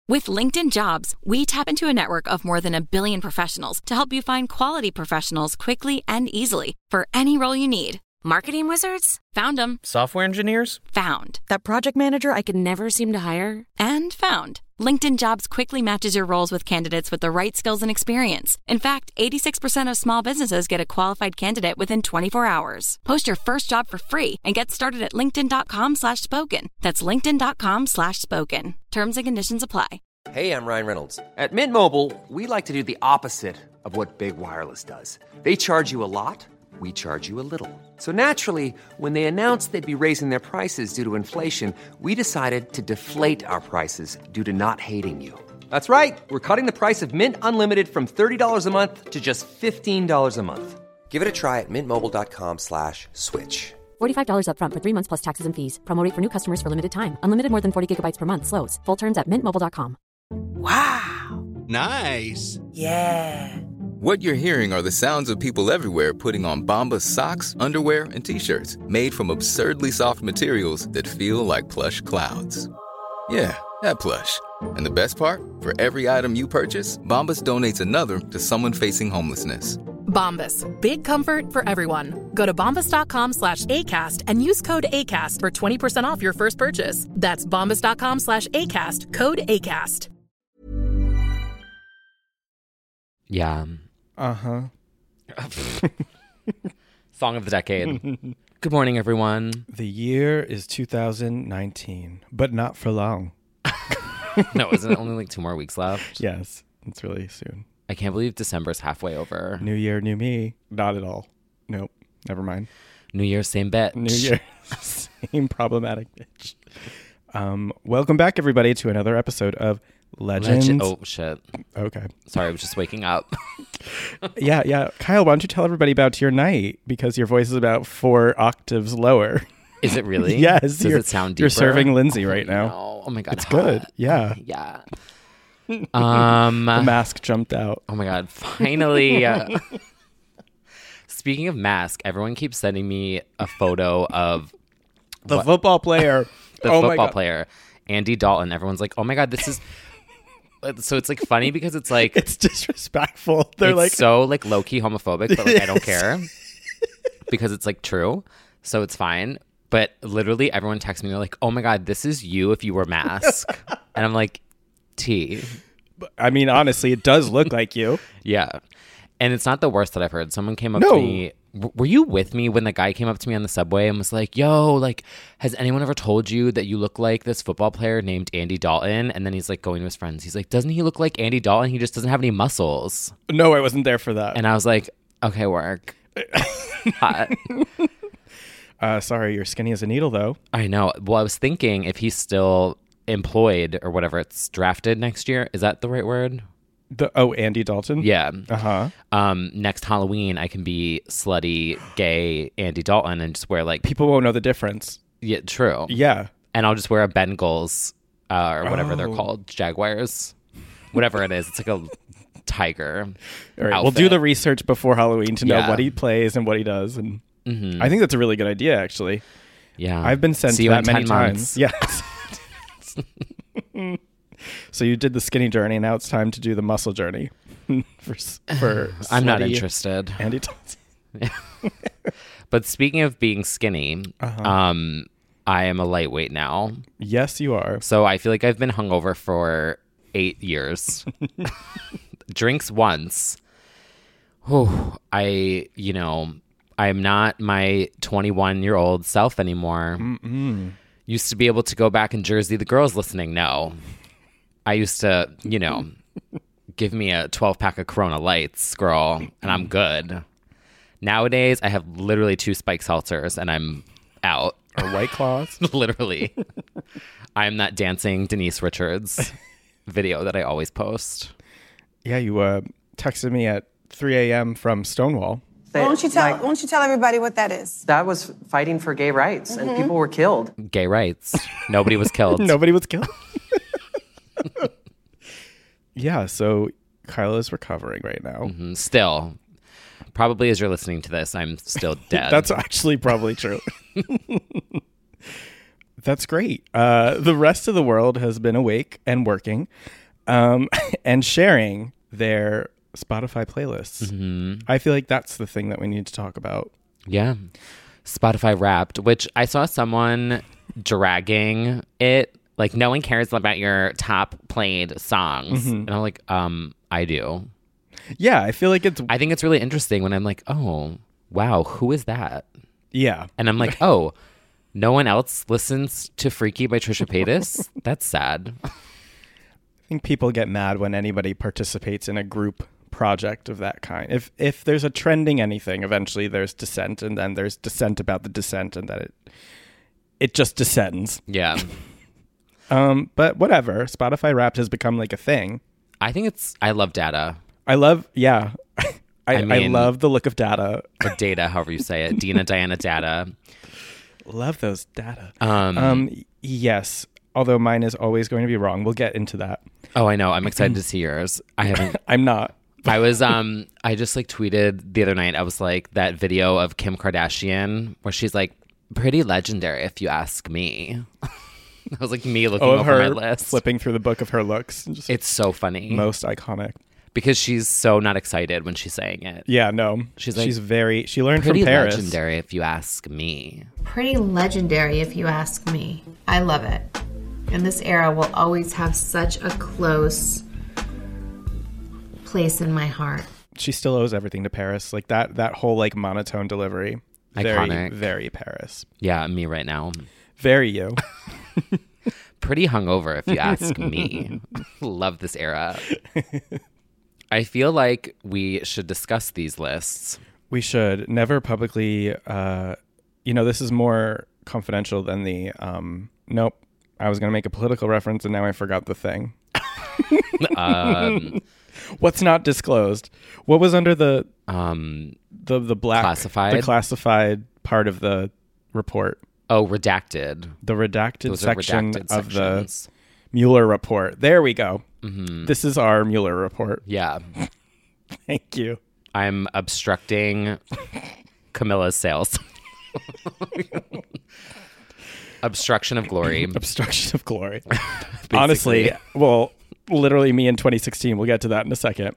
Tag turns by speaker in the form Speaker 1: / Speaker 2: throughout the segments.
Speaker 1: With LinkedIn Jobs, we tap into a network of more than 1 billion professionals to help you find quality professionals quickly and easily for any role you need. Marketing wizards? Found them.
Speaker 2: Software engineers?
Speaker 1: Found. That project manager I could never seem to hire? And found. LinkedIn Jobs quickly matches your roles with candidates with the right skills and experience. In fact, 86% of small businesses get a qualified candidate within 24 hours. Post your first job for free and get started at linkedin.com/spoken. That's linkedin.com/spoken. Terms and conditions apply.
Speaker 3: Hey, I'm Ryan Reynolds. At Mint Mobile, we like to do the opposite of what Big Wireless does. They charge you a lot. We charge you a little. So naturally, when they announced they'd be raising their prices due to inflation, we decided to deflate our prices due to not hating you. That's right. We're cutting the price of Mint Unlimited from $30 a month to just $15 a month. Give it a try at mintmobile.com/switch.
Speaker 4: $45 up front for 3 months plus taxes and fees. Promo rate for new customers for limited time. Unlimited more than 40 gigabytes per month. Slows full terms at mintmobile.com.
Speaker 5: Wow.
Speaker 6: Nice.
Speaker 5: Yeah.
Speaker 7: What you're hearing are the sounds of people everywhere putting on Bombas socks, underwear, and T-shirts made from absurdly soft materials that feel like plush clouds. Yeah, that plush. And the best part? For every item you purchase, Bombas donates another to someone facing homelessness.
Speaker 8: Bombas. Big comfort for everyone. Go to bombas.com/ACAST and use code ACAST for 20% off your first purchase. That's bombas.com/ACAST. Code ACAST.
Speaker 9: Yeah.
Speaker 2: Uh-huh.
Speaker 9: Song of the decade. Good morning, everyone.
Speaker 2: The year is 2019, but not for long.
Speaker 9: No, isn't it only like 2 more weeks left?
Speaker 2: Yes, it's really soon.
Speaker 9: I can't believe December's halfway over.
Speaker 2: New year, new me. Not at all. Nope. Never mind.
Speaker 9: New year, same bitch.
Speaker 2: New year, same problematic bitch. Welcome back, everybody, to another episode of Legends.
Speaker 9: Oh, shit.
Speaker 2: Okay.
Speaker 9: Sorry, I was just waking up.
Speaker 2: Yeah. Kyle, why don't you tell everybody about your night? Because your voice is about 4 octaves lower.
Speaker 9: Is it really?
Speaker 2: Yes.
Speaker 9: Does it sound deeper?
Speaker 2: You're serving Lindsay right now.
Speaker 9: No. Oh, my God.
Speaker 2: It's good. Yeah.
Speaker 9: Yeah.
Speaker 2: The mask jumped out.
Speaker 9: Oh, my God. Finally. Speaking of mask, everyone keeps sending me a photo of
Speaker 2: the football player.
Speaker 9: The football player, Andy Dalton. Everyone's like, oh, my God, this is... So it's like funny because it's like
Speaker 2: it's disrespectful. They're
Speaker 9: it's
Speaker 2: like
Speaker 9: so like low key homophobic, but like I don't care because it's like true, so it's fine. But literally, everyone texts me, they're like, "Oh my God, this is you if you were mask," and I'm like, "T."
Speaker 2: I mean, honestly, it does look like you.
Speaker 9: Yeah, and it's not the worst that I've heard. Someone came up to me. Were you with me when the guy came up to me on the subway and was like, yo, like, has anyone ever told you that you look like this football player named Andy Dalton? And then he's like going to his friends. He's like, doesn't he look like Andy Dalton? He just doesn't have any muscles.
Speaker 2: No, I wasn't there for that.
Speaker 9: And I was like, okay, work. Hot.
Speaker 2: Sorry, you're skinny as a needle, though.
Speaker 9: I know. Well, I was thinking if he's still employed or whatever, it's drafted next year. Is that the right word?
Speaker 2: Andy Dalton?
Speaker 9: Yeah.
Speaker 2: Uh-huh.
Speaker 9: Next Halloween, I can be slutty, gay Andy Dalton and just wear like...
Speaker 2: People won't know the difference.
Speaker 9: Yeah, true.
Speaker 2: Yeah.
Speaker 9: And I'll just wear a Bengals or whatever they're called, Jaguars, whatever it is. It's like a tiger
Speaker 2: All right,
Speaker 9: outfit.
Speaker 2: we'll do the research before Halloween to know what he plays and what he does. And I think that's a really good idea, actually.
Speaker 9: Yeah.
Speaker 2: I've been sent
Speaker 9: See
Speaker 2: that many
Speaker 9: months.
Speaker 2: times. Yes. So you did the skinny journey, and now it's time to do the muscle journey. for
Speaker 9: I'm not interested.
Speaker 2: Andy Dalton.
Speaker 9: But speaking of being skinny, I am a lightweight now.
Speaker 2: Yes, you are.
Speaker 9: So I feel like I've been hungover for 8 years. Drinks once. I am not my 21-year-old self anymore.
Speaker 2: Mm-mm.
Speaker 9: Used to be able to go back in Jersey. The girls listening know. I used to, give me a 12-pack of Corona Lights, girl, and I'm good. Nowadays, I have literally 2 spike seltzers, and I'm out.
Speaker 2: Or White Claws.
Speaker 9: Literally. I'm that dancing Denise Richards video that I always post.
Speaker 2: Yeah, you texted me at 3 a.m. from Stonewall.
Speaker 10: Why don't you tell everybody what that is?
Speaker 11: That was fighting for gay rights, and people were killed.
Speaker 9: Gay rights. Nobody was killed.
Speaker 2: Nobody was killed. Yeah, so Kyla is recovering right now.
Speaker 9: Mm-hmm. Still. Probably as you're listening to this, I'm still dead.
Speaker 2: That's actually probably true. That's great. The rest of the world has been awake and working and sharing their Spotify playlists.
Speaker 9: Mm-hmm.
Speaker 2: I feel like that's the thing that we need to talk about.
Speaker 9: Yeah. Spotify Wrapped, which I saw someone dragging it. Like, no one cares about your top played songs.
Speaker 2: Mm-hmm.
Speaker 9: And I'm like, I do.
Speaker 2: Yeah, I feel like
Speaker 9: I think it's really interesting when I'm like, oh, wow, who is that?
Speaker 2: Yeah.
Speaker 9: And I'm like, oh, no one else listens to Freaky by Trisha Paytas? That's sad.
Speaker 2: I think people get mad when anybody participates in a group project of that kind. If there's a trending anything, eventually there's dissent, and then there's dissent about the dissent, and then it just descends.
Speaker 9: Yeah.
Speaker 2: But whatever. Spotify Wrapped has become like a thing.
Speaker 9: I love Data.
Speaker 2: I love
Speaker 9: I
Speaker 2: love the look of Data.
Speaker 9: Or Data, however you say it. Dina, Diana, Data.
Speaker 2: Love those Data. Yes. Although mine is always going to be wrong. We'll get into that.
Speaker 9: Oh, I know. I'm excited to see yours. I haven't.
Speaker 2: I'm not.
Speaker 9: I was I just like tweeted the other night. I was like, that video of Kim Kardashian where she's like, pretty legendary if you ask me. That was like me looking over
Speaker 2: her
Speaker 9: my list,
Speaker 2: flipping through the book of her looks.
Speaker 9: It's so funny.
Speaker 2: Most iconic.
Speaker 9: Because she's so not excited when she's saying it.
Speaker 2: Yeah, no.
Speaker 9: She's like,
Speaker 2: she learned from Paris.
Speaker 9: Pretty legendary if you ask me.
Speaker 6: Pretty legendary if you ask me. I love it. And this era will always have such a close place in my heart.
Speaker 2: She still owes everything to Paris. Like that whole like monotone delivery.
Speaker 9: Iconic.
Speaker 2: Very, very Paris.
Speaker 9: Yeah, me right now.
Speaker 2: Very you.
Speaker 9: Pretty hungover if you ask me. Love this era. I feel like we should discuss these lists.
Speaker 2: We should. Never publicly, this is more confidential than the, nope. I was going to make a political reference and now I forgot the thing. What's not disclosed? What was under the black
Speaker 9: classified?
Speaker 2: The classified part of the report.
Speaker 9: Oh, redacted.
Speaker 2: The redacted section
Speaker 9: redacted
Speaker 2: of the Mueller report. There we go.
Speaker 9: Mm-hmm.
Speaker 2: This is our Mueller report.
Speaker 9: Yeah.
Speaker 2: Thank you.
Speaker 9: I'm obstructing Camilla's sales. Obstruction of glory.
Speaker 2: Obstruction of glory. Honestly, well, literally me in 2016. We'll get to that in a second.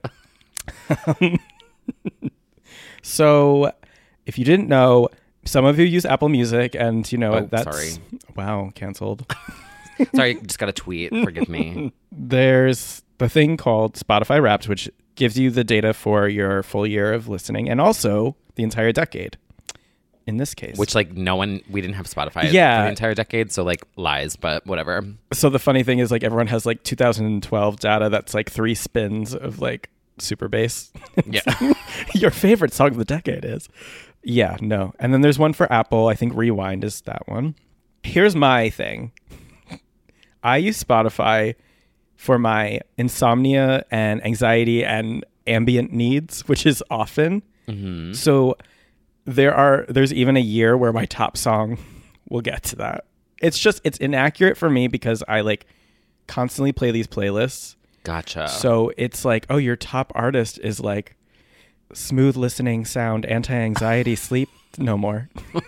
Speaker 2: So, if you didn't know, some of you use Apple Music, and that's...
Speaker 9: Sorry.
Speaker 2: Wow, canceled.
Speaker 9: Sorry, just got a tweet. Forgive me.
Speaker 2: There's the thing called Spotify Wrapped, which gives you the data for your full year of listening and also the entire decade. In this case,
Speaker 9: which we didn't have Spotify for the entire decade, so like lies, but whatever.
Speaker 2: So the funny thing is like everyone has like 2012 data that's like 3 spins of like super bass.
Speaker 9: Yeah.
Speaker 2: Your favorite song of the decade is. Yeah, no. And then there's one for Apple. I think Rewind is that one. Here's my thing. I use Spotify for my insomnia and anxiety and ambient needs, which is often.
Speaker 9: Mm-hmm.
Speaker 2: So there's even a year where my top song, we'll get to that. It's inaccurate for me because I like constantly play these playlists.
Speaker 9: Gotcha.
Speaker 2: So it's like, oh, your top artist is like smooth listening sound, anti-anxiety, sleep no more.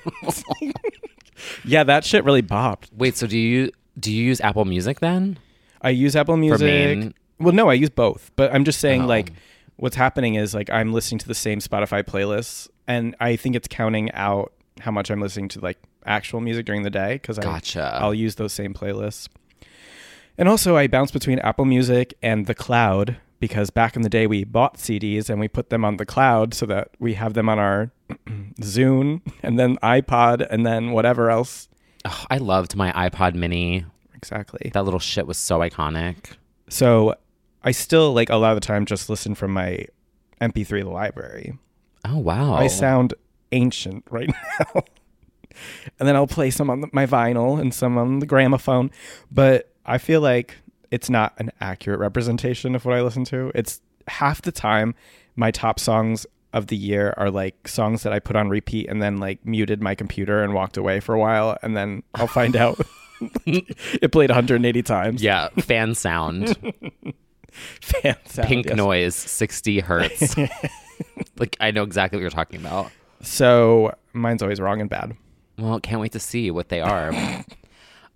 Speaker 2: Yeah, that shit really bopped.
Speaker 9: Wait, so do you use Apple Music then?
Speaker 2: I use Apple Music. Well, no, I use both. But I'm just saying like what's happening is like I'm listening to the same Spotify playlists, and I think it's counting out how much I'm listening to like actual music during the day because I'll use those same playlists. And also I bounce between Apple Music and the cloud because back in the day we bought CDs and we put them on the cloud so that we have them on our Zune and then iPod and then whatever else.
Speaker 9: Oh, I loved my iPod mini.
Speaker 2: Exactly.
Speaker 9: That little shit was so iconic.
Speaker 2: So I still like a lot of the time just listen from my MP3 library.
Speaker 9: Oh, wow.
Speaker 2: I sound ancient right now. And then I'll play some on my vinyl and some on the gramophone. But I feel like it's not an accurate representation of what I listen to. It's half the time my top songs of the year are like songs that I put on repeat and then like muted my computer and walked away for a while. And then I'll find out it played 180 times.
Speaker 9: Yeah. Fan sound.
Speaker 2: Fan sound.
Speaker 9: Pink noise, 60 hertz. Like, I know exactly what you're talking about.
Speaker 2: So mine's always wrong and bad.
Speaker 9: Well, can't wait to see what they are.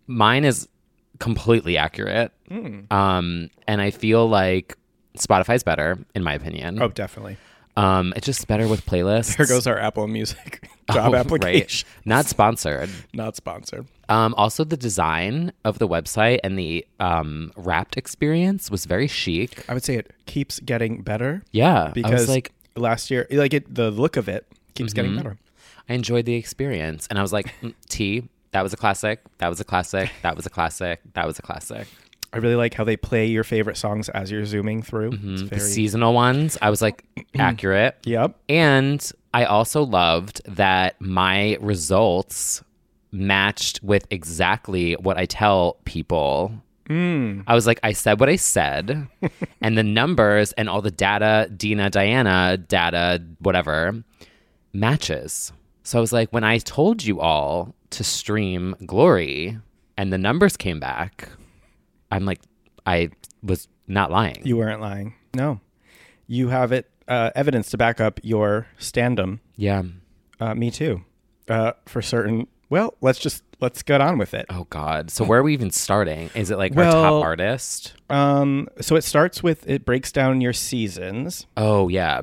Speaker 9: Mine is completely accurate. And I feel like Spotify's better, in my opinion.
Speaker 2: Oh, definitely.
Speaker 9: It's just better with playlists.
Speaker 2: There goes our Apple Music job application.
Speaker 9: Right. Not sponsored.
Speaker 2: Not sponsored.
Speaker 9: Also, the design of the website and the Wrapped experience was very chic.
Speaker 2: I would say it keeps getting better.
Speaker 9: Yeah.
Speaker 2: Because
Speaker 9: I was like,
Speaker 2: last year, the look of it keeps getting better.
Speaker 9: I enjoyed the experience. And I was like, that was a classic. That was a classic. That was a classic. That was a classic.
Speaker 2: I really like how they play your favorite songs as you're zooming through.
Speaker 9: The seasonal ones, I was like, accurate.
Speaker 2: Yep.
Speaker 9: And I also loved that my results matched with exactly what I tell people. I was like, I said what I said, and the numbers and all the data, Diana data, whatever, matches. So I was like, when I told you all to stream Glory and the numbers came back, I'm like, I was not lying.
Speaker 2: You weren't lying. No. You have evidence to back up your standum.
Speaker 9: Yeah.
Speaker 2: Me too. For certain. Well, let's get on with it.
Speaker 9: Oh, God. So where are we even starting? Is it like our top artist?
Speaker 2: So it starts with, it breaks down your seasons.
Speaker 9: Oh, yeah.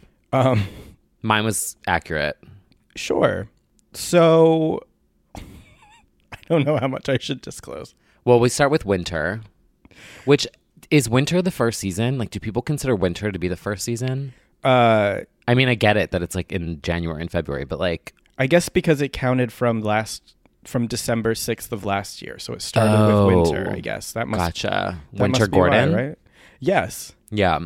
Speaker 9: Mine was accurate.
Speaker 2: Sure. So I don't know how much I should disclose.
Speaker 9: Well, we start with winter, which is winter the first season? Like, do people consider winter to be the first season? I mean, I get it that it's like in January and February, but like,
Speaker 2: I guess because it counted from December 6th of last year. So it started with winter, I guess. That must
Speaker 9: gotcha.
Speaker 2: That
Speaker 9: Winter
Speaker 2: must be
Speaker 9: Gordon,
Speaker 2: why, right? Yes.
Speaker 9: Yeah.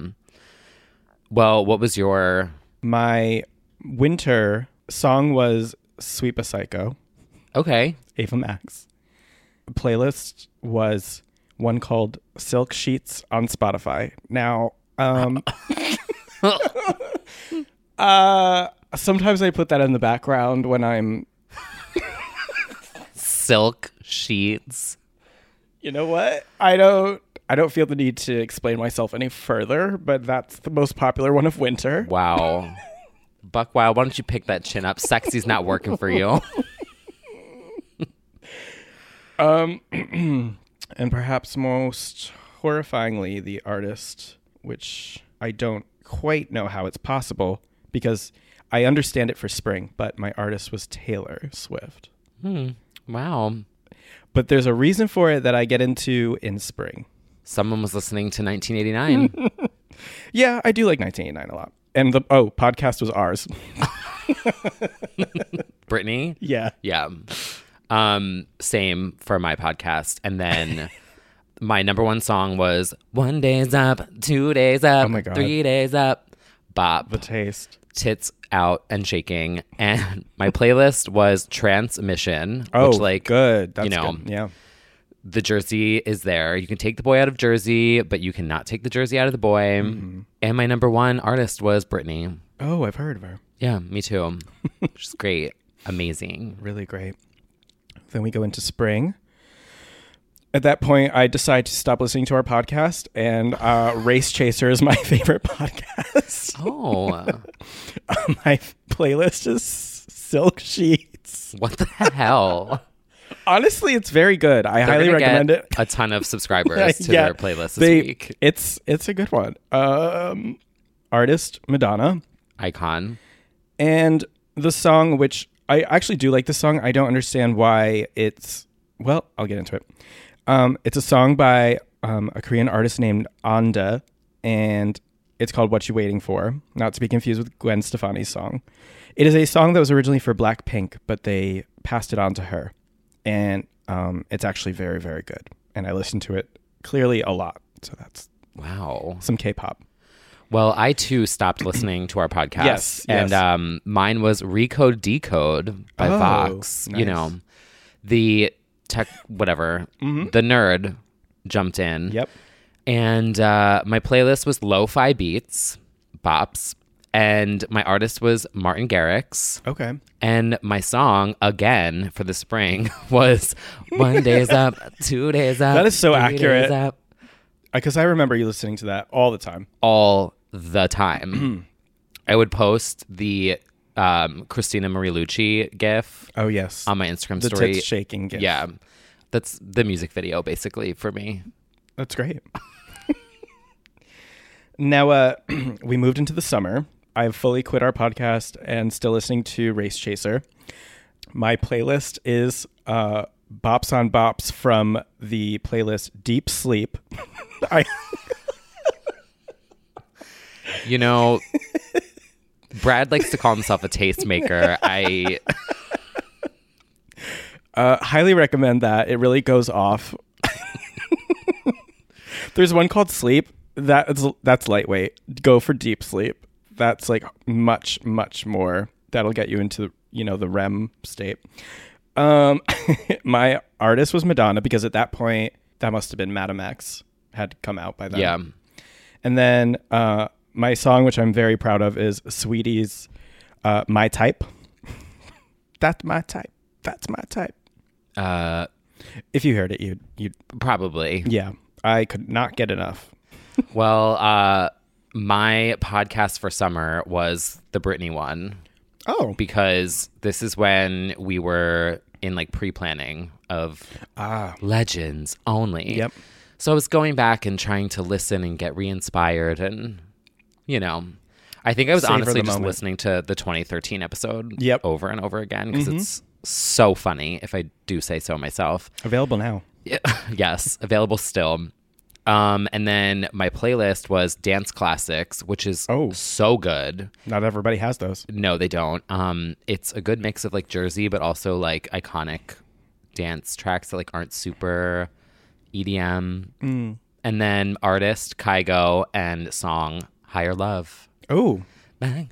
Speaker 9: Well, what was
Speaker 2: my winter song was Sweep a Psycho.
Speaker 9: Okay.
Speaker 2: Ava Max. Playlist was one called Silk Sheets on Spotify. Now, sometimes I put that in the background when I'm
Speaker 9: Silk Sheets.
Speaker 2: You know what? I don't feel the need to explain myself any further, but that's the most popular one of winter.
Speaker 9: Wow. Buck Wild, why don't you pick that chin up? Sexy's not working for you.
Speaker 2: And perhaps most horrifyingly, the artist, which I don't quite know how it's possible because I understand it for spring, but my artist was Taylor Swift.
Speaker 9: Wow.
Speaker 2: But there's a reason for it that I get into in spring.
Speaker 9: Someone was listening to 1989.
Speaker 2: Yeah, I do like 1989 a lot. And the podcast was ours.
Speaker 9: Brittany?
Speaker 2: Yeah.
Speaker 9: Yeah. Same for my podcast. And then my number one song was 1 Day's Up, 2 Days Up,
Speaker 2: oh my God.
Speaker 9: 3 Days Up, Bop.
Speaker 2: The taste.
Speaker 9: Tits out and shaking. And my playlist was Transmission.
Speaker 2: Oh,
Speaker 9: which, like,
Speaker 2: good. That's
Speaker 9: good.
Speaker 2: Yeah.
Speaker 9: The jersey is there. You can take the boy out of Jersey, but you cannot take the jersey out of the boy. Mm-hmm. And my number one artist was Britney.
Speaker 2: Oh, I've heard of her.
Speaker 9: Yeah, me too. She's great. Amazing.
Speaker 2: Really great. Then we go into spring. At that point, I decide to stop listening to our podcast, and Race Chaser is my favorite podcast.
Speaker 9: Oh.
Speaker 2: My playlist is Silk Sheets.
Speaker 9: What the hell?
Speaker 2: Honestly, it's very good. I highly recommend it.
Speaker 9: A ton of subscribers to their playlist this week.
Speaker 2: It's a good one. Artist, Madonna.
Speaker 9: Icon.
Speaker 2: And the song, which I actually do like the song. I don't understand why it's... Well, I'll get into it. It's a song by a Korean artist named Anda, and it's called What You Waiting For, not to be confused with Gwen Stefani's song. It is a song that was originally for Blackpink, but they passed it on to her. And it's actually very, very good. And I listen to it clearly a lot. So that's some K-pop.
Speaker 9: Well, I too stopped listening to our podcast.
Speaker 2: Yes.
Speaker 9: And mine was Recode Decode by Vox.
Speaker 2: Nice.
Speaker 9: You know, the tech, whatever, the nerd jumped in.
Speaker 2: Yep.
Speaker 9: And my playlist was lo-fi beats, bops. And my artist was Martin Garrix.
Speaker 2: Okay.
Speaker 9: And my song, again, for the spring was 1 Day's Up, 2 Days Up.
Speaker 2: That is so
Speaker 9: 3
Speaker 2: accurate.
Speaker 9: Days Up.
Speaker 2: Because I remember you listening to that all the time.
Speaker 9: All the time. I would post the Christina Marilucci gif.
Speaker 2: Oh, yes.
Speaker 9: On my Instagram
Speaker 2: the
Speaker 9: story.
Speaker 2: Tits shaking gif.
Speaker 9: Yeah. That's the music video, basically, for me.
Speaker 2: That's great. Now, we moved into the summer. I've fully quit our podcast and still listening to Race Chaser. My playlist is Bops on Bops from the playlist Deep Sleep.
Speaker 9: You know, Brad likes to call himself a tastemaker. I
Speaker 2: highly recommend that. It really goes off. There's one called Sleep. That's lightweight. Go for Deep Sleep. That's like much, much more. That'll get you into, the REM state. My artist was Madonna, because at that point, that must have been Madam X had come out by then.
Speaker 9: Yeah.
Speaker 2: And then my song, which I'm very proud of, is Sweetie's My Type. That's my type. That's my type. If you heard it, you'd
Speaker 9: probably.
Speaker 2: Yeah. I could not get enough.
Speaker 9: Well, my podcast for summer was the Britney one.
Speaker 2: Oh.
Speaker 9: Because this is when we were in like pre-planning of Legends only.
Speaker 2: Yep.
Speaker 9: So I was going back and trying to listen and get re-inspired, and I think I was honestly just listening to the 2013 episode over and over again, because it's so funny, if I do say so myself.
Speaker 2: Available now.
Speaker 9: Yes, available still. And then my playlist was Dance Classics, which is so good.
Speaker 2: Not everybody has those.
Speaker 9: No, they don't. It's a good mix of like Jersey, but also like iconic dance tracks that like aren't super EDM. And then artist Kygo and song Higher Love.
Speaker 2: Oh,
Speaker 9: bang,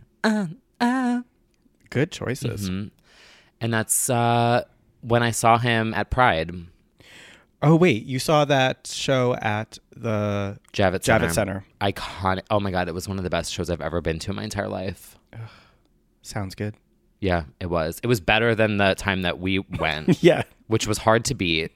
Speaker 2: good choices.
Speaker 9: And that's when I saw him at Pride.
Speaker 2: Oh, wait, you saw that show at the
Speaker 9: Javits
Speaker 2: Center.
Speaker 9: Iconic. Oh my God, it was one of the best shows I've ever been to in my entire life.
Speaker 2: Sounds good.
Speaker 9: Yeah, it was. It was better than the time that we went.
Speaker 2: Yeah.
Speaker 9: Which was hard to beat.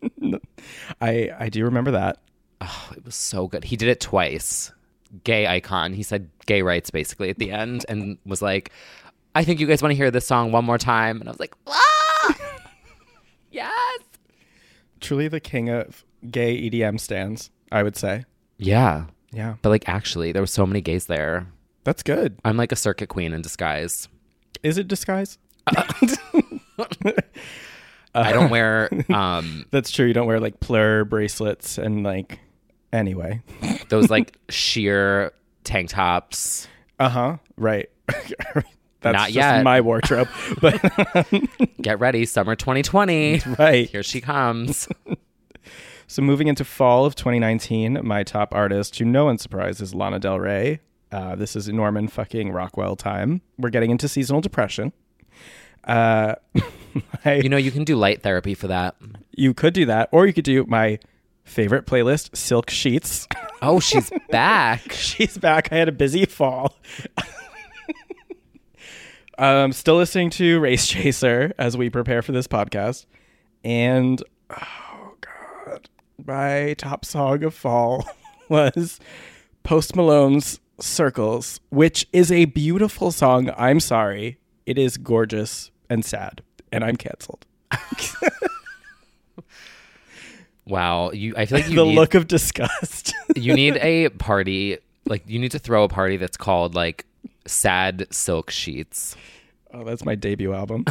Speaker 2: I do remember that.
Speaker 9: Oh, it was so good. He did it twice. Gay icon. He said gay rights basically at the end, and was like, I think you guys want to hear this song one more time. And I was like, ah! Yes.
Speaker 2: Truly the king of gay EDM stans, I would say.
Speaker 9: Yeah.
Speaker 2: Yeah.
Speaker 9: But like, actually, there were so many gays there.
Speaker 2: That's good.
Speaker 9: I'm like a circuit queen in disguise.
Speaker 2: Is it disguise?
Speaker 9: I don't wear...
Speaker 2: That's true. You don't wear like plur bracelets and like... Anyway.
Speaker 9: Those like sheer tank tops.
Speaker 2: Right. That's
Speaker 9: not
Speaker 2: just
Speaker 9: yet.
Speaker 2: My wardrobe. But
Speaker 9: get ready, summer 2020.
Speaker 2: Right.
Speaker 9: Here she comes.
Speaker 2: So moving into fall of 2019, my top artist, to no one's surprise, is Lana Del Rey. This is Norman fucking Rockwell time. We're getting into seasonal depression.
Speaker 9: You can do light therapy for that.
Speaker 2: You could do that, or you could do my favorite playlist, Silk Sheets.
Speaker 9: Oh, she's back.
Speaker 2: She's back. I had a busy fall. Still listening to Race Chaser as we prepare for this podcast. And, oh, God, my top song of fall was Post Malone's Circles, which is a beautiful song. I'm sorry. It is gorgeous and sad, and I'm canceled.
Speaker 9: Wow. I feel like
Speaker 2: the look of disgust.
Speaker 9: You need a party. Like, you need to throw a party that's called, like, Sad Silk Sheets.
Speaker 2: Oh, that's my debut album.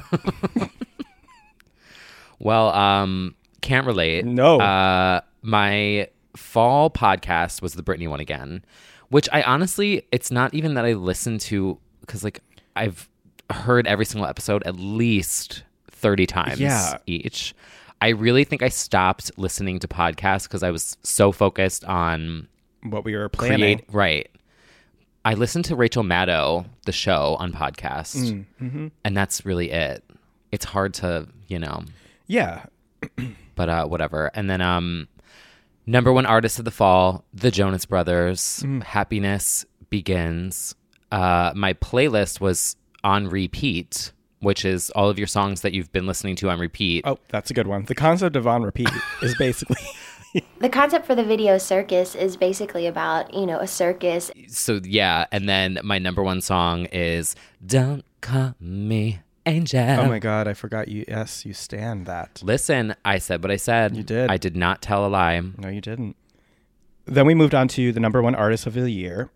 Speaker 9: Well, can't relate.
Speaker 2: No.
Speaker 9: My fall podcast was the Britney one again, which I honestly, it's not even that I listen to, because, like, I've heard every single episode at least 30 times each. I really think I stopped listening to podcasts because I was so focused on
Speaker 2: what we were planning.
Speaker 9: Right. I listened to Rachel Maddow, the show, on podcast, and that's really it. It's hard to,
Speaker 2: Yeah.
Speaker 9: But whatever. And then number one artist of the fall, the Jonas Brothers, Happiness Begins. My playlist was on repeat, which is all of your songs that you've been listening to on repeat.
Speaker 2: Oh, that's a good one. The concept of on repeat is basically...
Speaker 12: The concept for the video Circus is basically about, a circus.
Speaker 9: So, yeah. And then my number one song is Don't Call Me angel.
Speaker 2: Oh my God, I forgot you. Yes, you stand that.
Speaker 9: Listen, I said what I said.
Speaker 2: You did.
Speaker 9: I did not tell a lie.
Speaker 2: No, you didn't. Then we moved on to the number one artist of the year.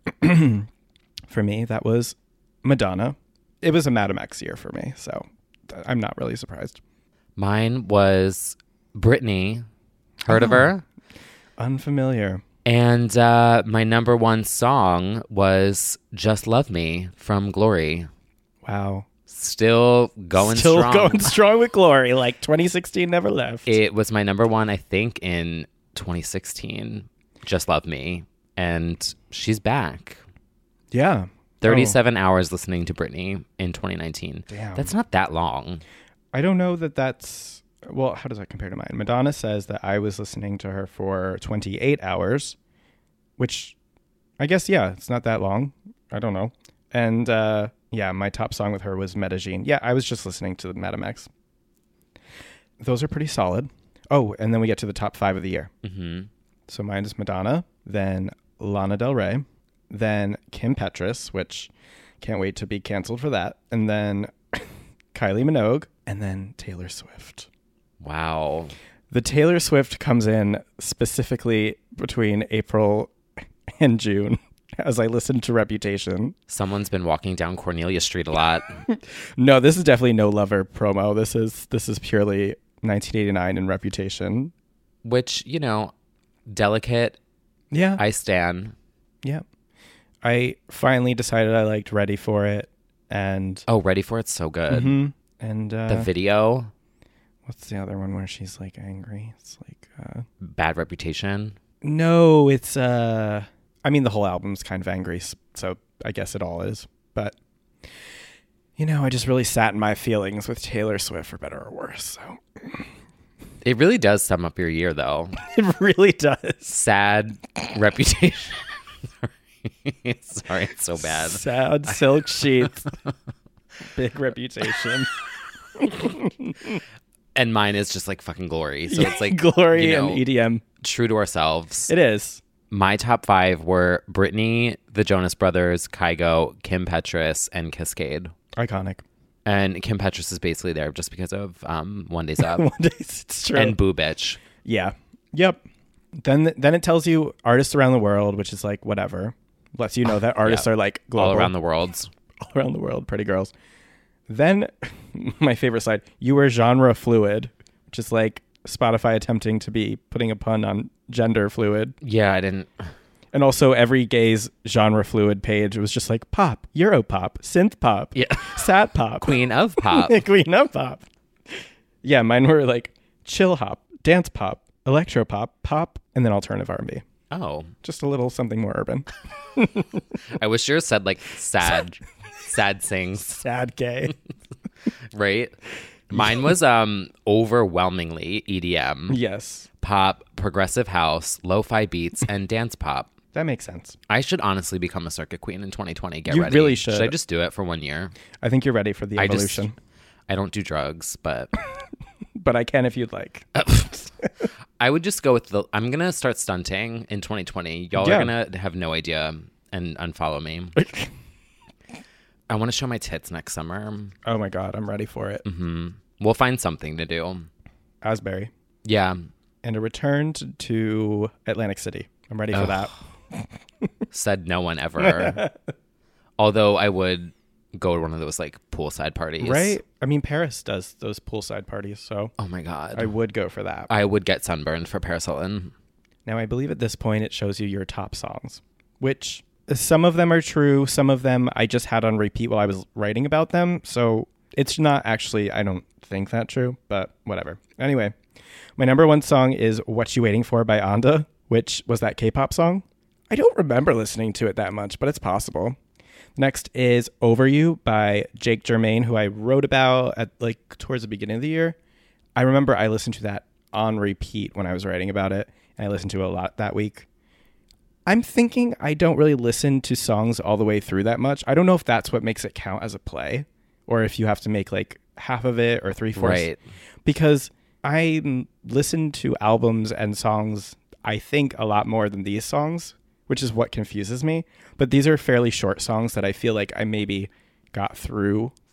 Speaker 2: For me, that was Madonna. It was a Madame X year for me, so I'm not really surprised.
Speaker 9: Mine was Britney. Heard of her?
Speaker 2: Unfamiliar.
Speaker 9: And my number one song was Just Love Me from Glory.
Speaker 2: Wow.
Speaker 9: Still going
Speaker 2: strong with Glory, like 2016 never left.
Speaker 9: It was my number one, I think, in 2016. Just Love Me. And she's back.
Speaker 2: Yeah.
Speaker 9: 37 hours listening to Britney in 2019.
Speaker 2: Damn.
Speaker 9: That's not that long.
Speaker 2: I don't know that that's... Well, how does that compare to mine? Madonna says that I was listening to her for 28 hours, which I guess, yeah, it's not that long. I don't know. And yeah, my top song with her was Medellin. Yeah, I was just listening to Madame X. Those are pretty solid. Oh, and then we get to the top 5 of the year.
Speaker 9: Mm-hmm.
Speaker 2: So mine is Madonna, then Lana Del Rey, then Kim Petras, which can't wait to be canceled for that, and then Kylie Minogue, and then Taylor Swift.
Speaker 9: Wow.
Speaker 2: The Taylor Swift comes in specifically between April and June as I listen to Reputation.
Speaker 9: Someone's been walking down Cornelia Street a lot.
Speaker 2: No, this is definitely No Lover promo. This is purely 1989 and Reputation.
Speaker 9: Which, you know, delicate.
Speaker 2: Yeah.
Speaker 9: I stan.
Speaker 2: Yeah. I finally decided I liked Ready for It. And
Speaker 9: oh, Ready for It's so good.
Speaker 2: Mm-hmm. And
Speaker 9: the video.
Speaker 2: What's the other one where she's like angry? It's like
Speaker 9: Bad Reputation.
Speaker 2: No, it's I mean the whole album's kind of angry, so I guess it all is. But you know, I just really sat in my feelings with Taylor Swift, for better or worse. So
Speaker 9: it really does sum up your year, though.
Speaker 2: It really does.
Speaker 9: Sad Reputation. Sorry, it's so bad.
Speaker 2: Sad silk sheets. Big Reputation.
Speaker 9: And mine is just like fucking Glory. So it's like
Speaker 2: Glory, you know, and EDM.
Speaker 9: True to ourselves.
Speaker 2: It is.
Speaker 9: My top 5 were Britney, the Jonas Brothers, Kygo, Kim Petras, and Cascade.
Speaker 2: Iconic.
Speaker 9: And Kim Petras is basically there just because of One Day's Up.
Speaker 2: One Day's, it's true.
Speaker 9: And Boo Bitch.
Speaker 2: Yeah. Yep. Then it tells you artists around the world, which is like whatever. Lets you know that artists are like global.
Speaker 9: All around the world.
Speaker 2: All around the world. Pretty girls. Then my favorite slide, you were genre fluid, which is like Spotify attempting to be putting a pun on gender fluid.
Speaker 9: Yeah, I didn't.
Speaker 2: And also every gay's genre fluid page was just like pop, Europop, synth pop,
Speaker 9: yeah,
Speaker 2: sat pop,
Speaker 9: queen of pop.
Speaker 2: Queen of pop. Yeah, mine were like chill hop, dance pop, electro pop, and then alternative R&B.
Speaker 9: Oh.
Speaker 2: Just a little something more urban.
Speaker 9: I wish yours said like sad sings.
Speaker 2: Sad gay.
Speaker 9: Right? Mine was overwhelmingly EDM.
Speaker 2: Yes.
Speaker 9: Pop, progressive house, lo-fi beats, and dance pop.
Speaker 2: That makes sense.
Speaker 9: I should honestly become a circuit queen in 2020. Get
Speaker 2: you
Speaker 9: ready.
Speaker 2: You really should.
Speaker 9: Should I just do it for 1 year?
Speaker 2: I think you're ready for the evolution.
Speaker 9: I don't do drugs, but...
Speaker 2: but I can if you'd like.
Speaker 9: I would just go with I'm going to start stunting in 2020. Y'all are going to have no idea and unfollow me. I want to show my tits next summer.
Speaker 2: Oh my God, I'm ready for it.
Speaker 9: Mm-hmm. We'll find something to do.
Speaker 2: Asbury.
Speaker 9: Yeah.
Speaker 2: And a return to Atlantic City. I'm ready for that.
Speaker 9: Said no one ever. Although I would go to one of those like poolside parties.
Speaker 2: Right? I mean, Paris does those poolside parties, so...
Speaker 9: Oh my God.
Speaker 2: I would go for that.
Speaker 9: I would get sunburned for Paris Hilton.
Speaker 2: Now, I believe at this point it shows you your top songs, which some of them are true. Some of them I just had on repeat while I was writing about them. So it's not actually, I don't think that true, but whatever. Anyway, my number one song is What You Waiting For by Anda, which was that K-pop song. I don't remember listening to it that much, but it's possible. Next is Over You by Jake Germain, who I wrote about at like towards the beginning of the year. I remember I listened to that on repeat when I was writing about it, and I listened to it a lot that week. I'm thinking I don't really listen to songs all the way through that much. I don't know if that's what makes it count as a play, or if you have to make like half of it or 3/4.
Speaker 9: Right.
Speaker 2: Because I listen to albums and songs, I think, a lot more than these songs, which is what confuses me. But these are fairly short songs that I feel like I maybe got through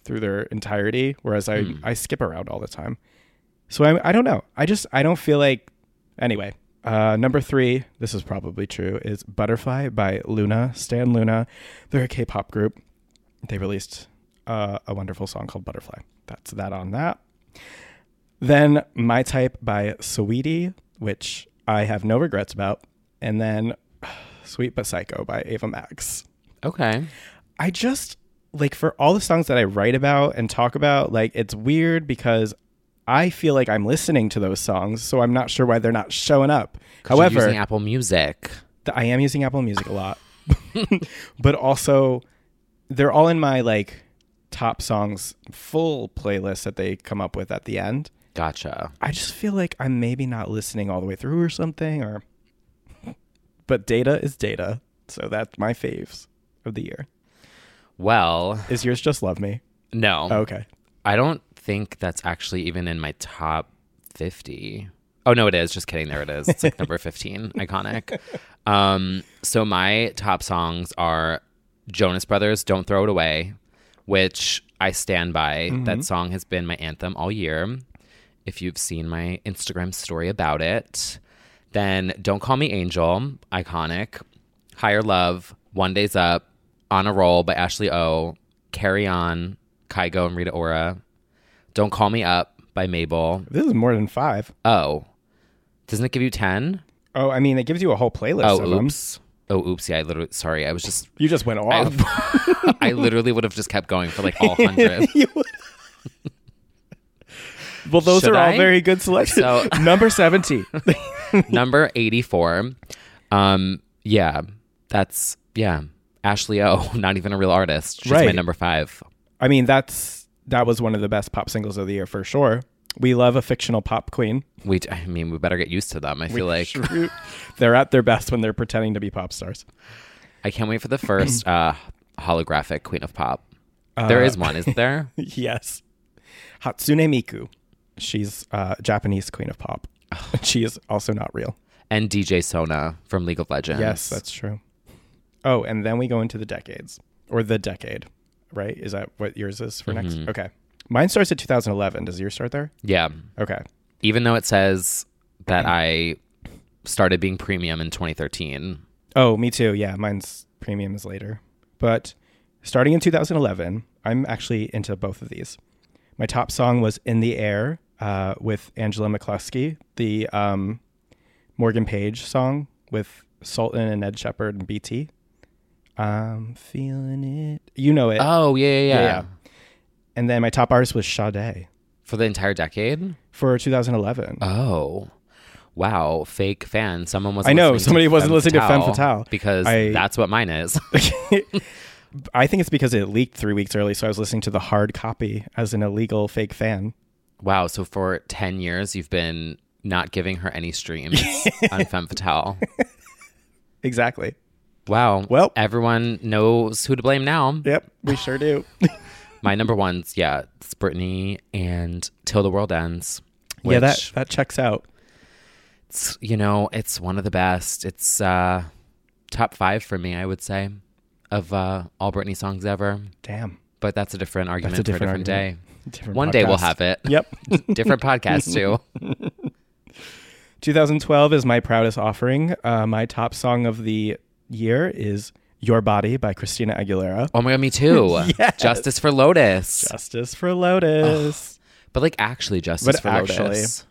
Speaker 2: through their entirety, whereas I skip around all the time. So I don't know. I don't feel like... Anyway, number 3, this is probably true, is Butterfly by Luna, Stan Luna. They're a K-pop group. They released a wonderful song called Butterfly. That's that on that. Then My Type by Saweetie, which I have no regrets about. And then Sweet But Psycho by Ava Max.
Speaker 9: Okay.
Speaker 2: I just, like, for all the songs that I write about and talk about, like, it's weird because I feel like I'm listening to those songs, so I'm not sure why they're not showing up.
Speaker 9: However, you're using Apple Music.
Speaker 2: I am using Apple Music a lot. But also, they're all in my, like, top songs full playlist that they come up with at the end.
Speaker 9: Gotcha.
Speaker 2: I just feel like I'm maybe not listening all the way through or something, but data is data. So that's my faves of the year.
Speaker 9: Well,
Speaker 2: is yours Just Love Me?
Speaker 9: No.
Speaker 2: Oh, okay.
Speaker 9: I don't think that's actually even in my top 50. Oh, no, it is. Just kidding. There it is. It's like number 15. Iconic. So my top songs are Jonas Brothers, Don't Throw It Away, which I stand by. Mm-hmm. That song has been my anthem all year. If you've seen my Instagram story about it. Then Don't Call Me Angel, iconic. Higher Love, One Day's Up, On a Roll by Ashley O, Carry On, Kygo and Rita Ora, Don't Call Me Up by Mabel.
Speaker 2: This is more than 5.
Speaker 9: Oh. Doesn't it give you 10?
Speaker 2: Oh, I mean, it gives you a whole playlist of
Speaker 9: oops. Them. Oh, oops. Yeah, I was just...
Speaker 2: You just went off.
Speaker 9: I literally would have just kept going for like all 100.
Speaker 2: Well, those are all very good selections. So, number 70.
Speaker 9: Number 84. Yeah, that's, Ashley O, not even a real artist. She's my number 5.
Speaker 2: I mean, that was one of the best pop singles of the year for sure. We love a fictional pop queen.
Speaker 9: We better get used to them. I feel like
Speaker 2: they're at their best when they're pretending to be pop stars.
Speaker 9: I can't wait for the first holographic queen of pop. There is one, isn't there?
Speaker 2: Yes. Hatsune Miku. She's Japanese queen of pop. She is also not real.
Speaker 9: And DJ Sona from League of Legends.
Speaker 2: Yes, that's true. Oh, and then we go into the decades. Or the decade, right? Is that what yours is for next? Okay. Mine starts at 2011. Does yours start there?
Speaker 9: Yeah.
Speaker 2: Okay.
Speaker 9: Even though it says that I started being premium in 2013.
Speaker 2: Oh, me too. Yeah, mine's premium is later. But starting in 2011, I'm actually into both of these. My top song was In the Air with Angela McCluskey, the Morgan Page song with Sultan and Ed Shepherd and BT. I'm feeling it. You know it.
Speaker 9: Oh, yeah.
Speaker 2: And then my top artist was Sade.
Speaker 9: For the entire decade?
Speaker 2: For 2011.
Speaker 9: Oh. Wow. Fake fan. Someone was
Speaker 2: somebody wasn't listening to Femme Fatale.
Speaker 9: Because that's what mine is.
Speaker 2: I think it's because it leaked 3 weeks early, so I was listening to the hard copy as an illegal fake fan.
Speaker 9: Wow. So for 10 years, you've been not giving her any streams on Femme Fatale.
Speaker 2: Exactly.
Speaker 9: Wow.
Speaker 2: Well,
Speaker 9: everyone knows who to blame now.
Speaker 2: Yep, we sure do.
Speaker 9: My number one's, it's Britney and Till the World Ends.
Speaker 2: Yeah, that checks out.
Speaker 9: It's, it's one of the best. It's top 5 for me, I would say, of all Britney songs ever.
Speaker 2: Damn.
Speaker 9: But that's a different argument for a different day.
Speaker 2: One
Speaker 9: day we'll have it.
Speaker 2: Yep.
Speaker 9: Different podcast too.
Speaker 2: 2012 is my proudest offering. My top song of the year is Your Body by Christina Aguilera.
Speaker 9: Oh my God, me too.
Speaker 2: Yes.
Speaker 9: Justice for Lotus.
Speaker 2: Justice for Lotus.
Speaker 9: But actually Justice for Lotus.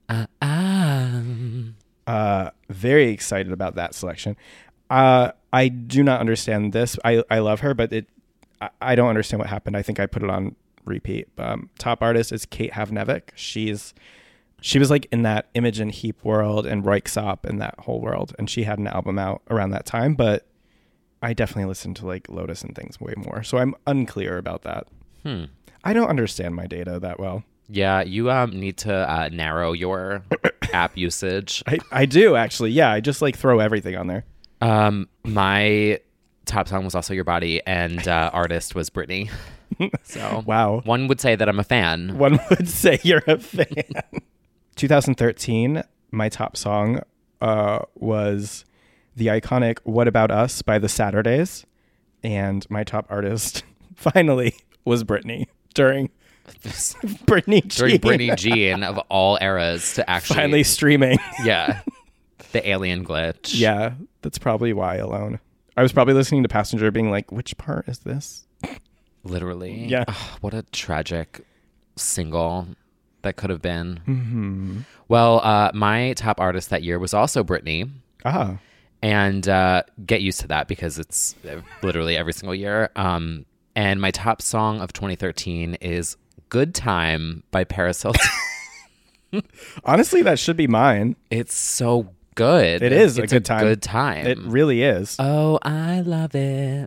Speaker 2: Very excited about that selection. I do not understand this. I love her, but I don't understand what happened. I think I put it on repeat. Top artist is Kate Havnevik. She was like in that Imogen Heap world and Röyksopp and that whole world, and she had an album out around that time. But I definitely listened to like Lotus and things way more, so I'm unclear about that. I don't understand my data that well.
Speaker 9: Yeah, you need to narrow your app usage.
Speaker 2: I do actually. Yeah, I just like throw everything on there.
Speaker 9: My top song was also Your Body, and artist was Britney. So
Speaker 2: wow,
Speaker 9: one would say that I'm a fan.
Speaker 2: One would say you're a fan. 2013, my top song was the iconic What About Us by The Saturdays, and my top artist finally was Britney. during Britney
Speaker 9: Jean. During Britney Jean of all eras to actually...
Speaker 2: Finally streaming.
Speaker 9: Yeah. The alien glitch.
Speaker 2: Yeah, that's probably why alone. I was probably listening to Passenger being like, which part is this?
Speaker 9: Literally.
Speaker 2: Yeah.
Speaker 9: Oh, what a tragic single that could have been.
Speaker 2: Mm-hmm.
Speaker 9: Well, my top artist that year was also Britney.
Speaker 2: Ah.
Speaker 9: And get used to that because it's literally every single year. And my top song of 2013 is Good Time by Paris Hilton.
Speaker 2: Honestly, that should be mine.
Speaker 9: It's so good.
Speaker 2: It is
Speaker 9: it's
Speaker 2: a good time.
Speaker 9: Good time.
Speaker 2: It really is.
Speaker 9: Oh, I love it.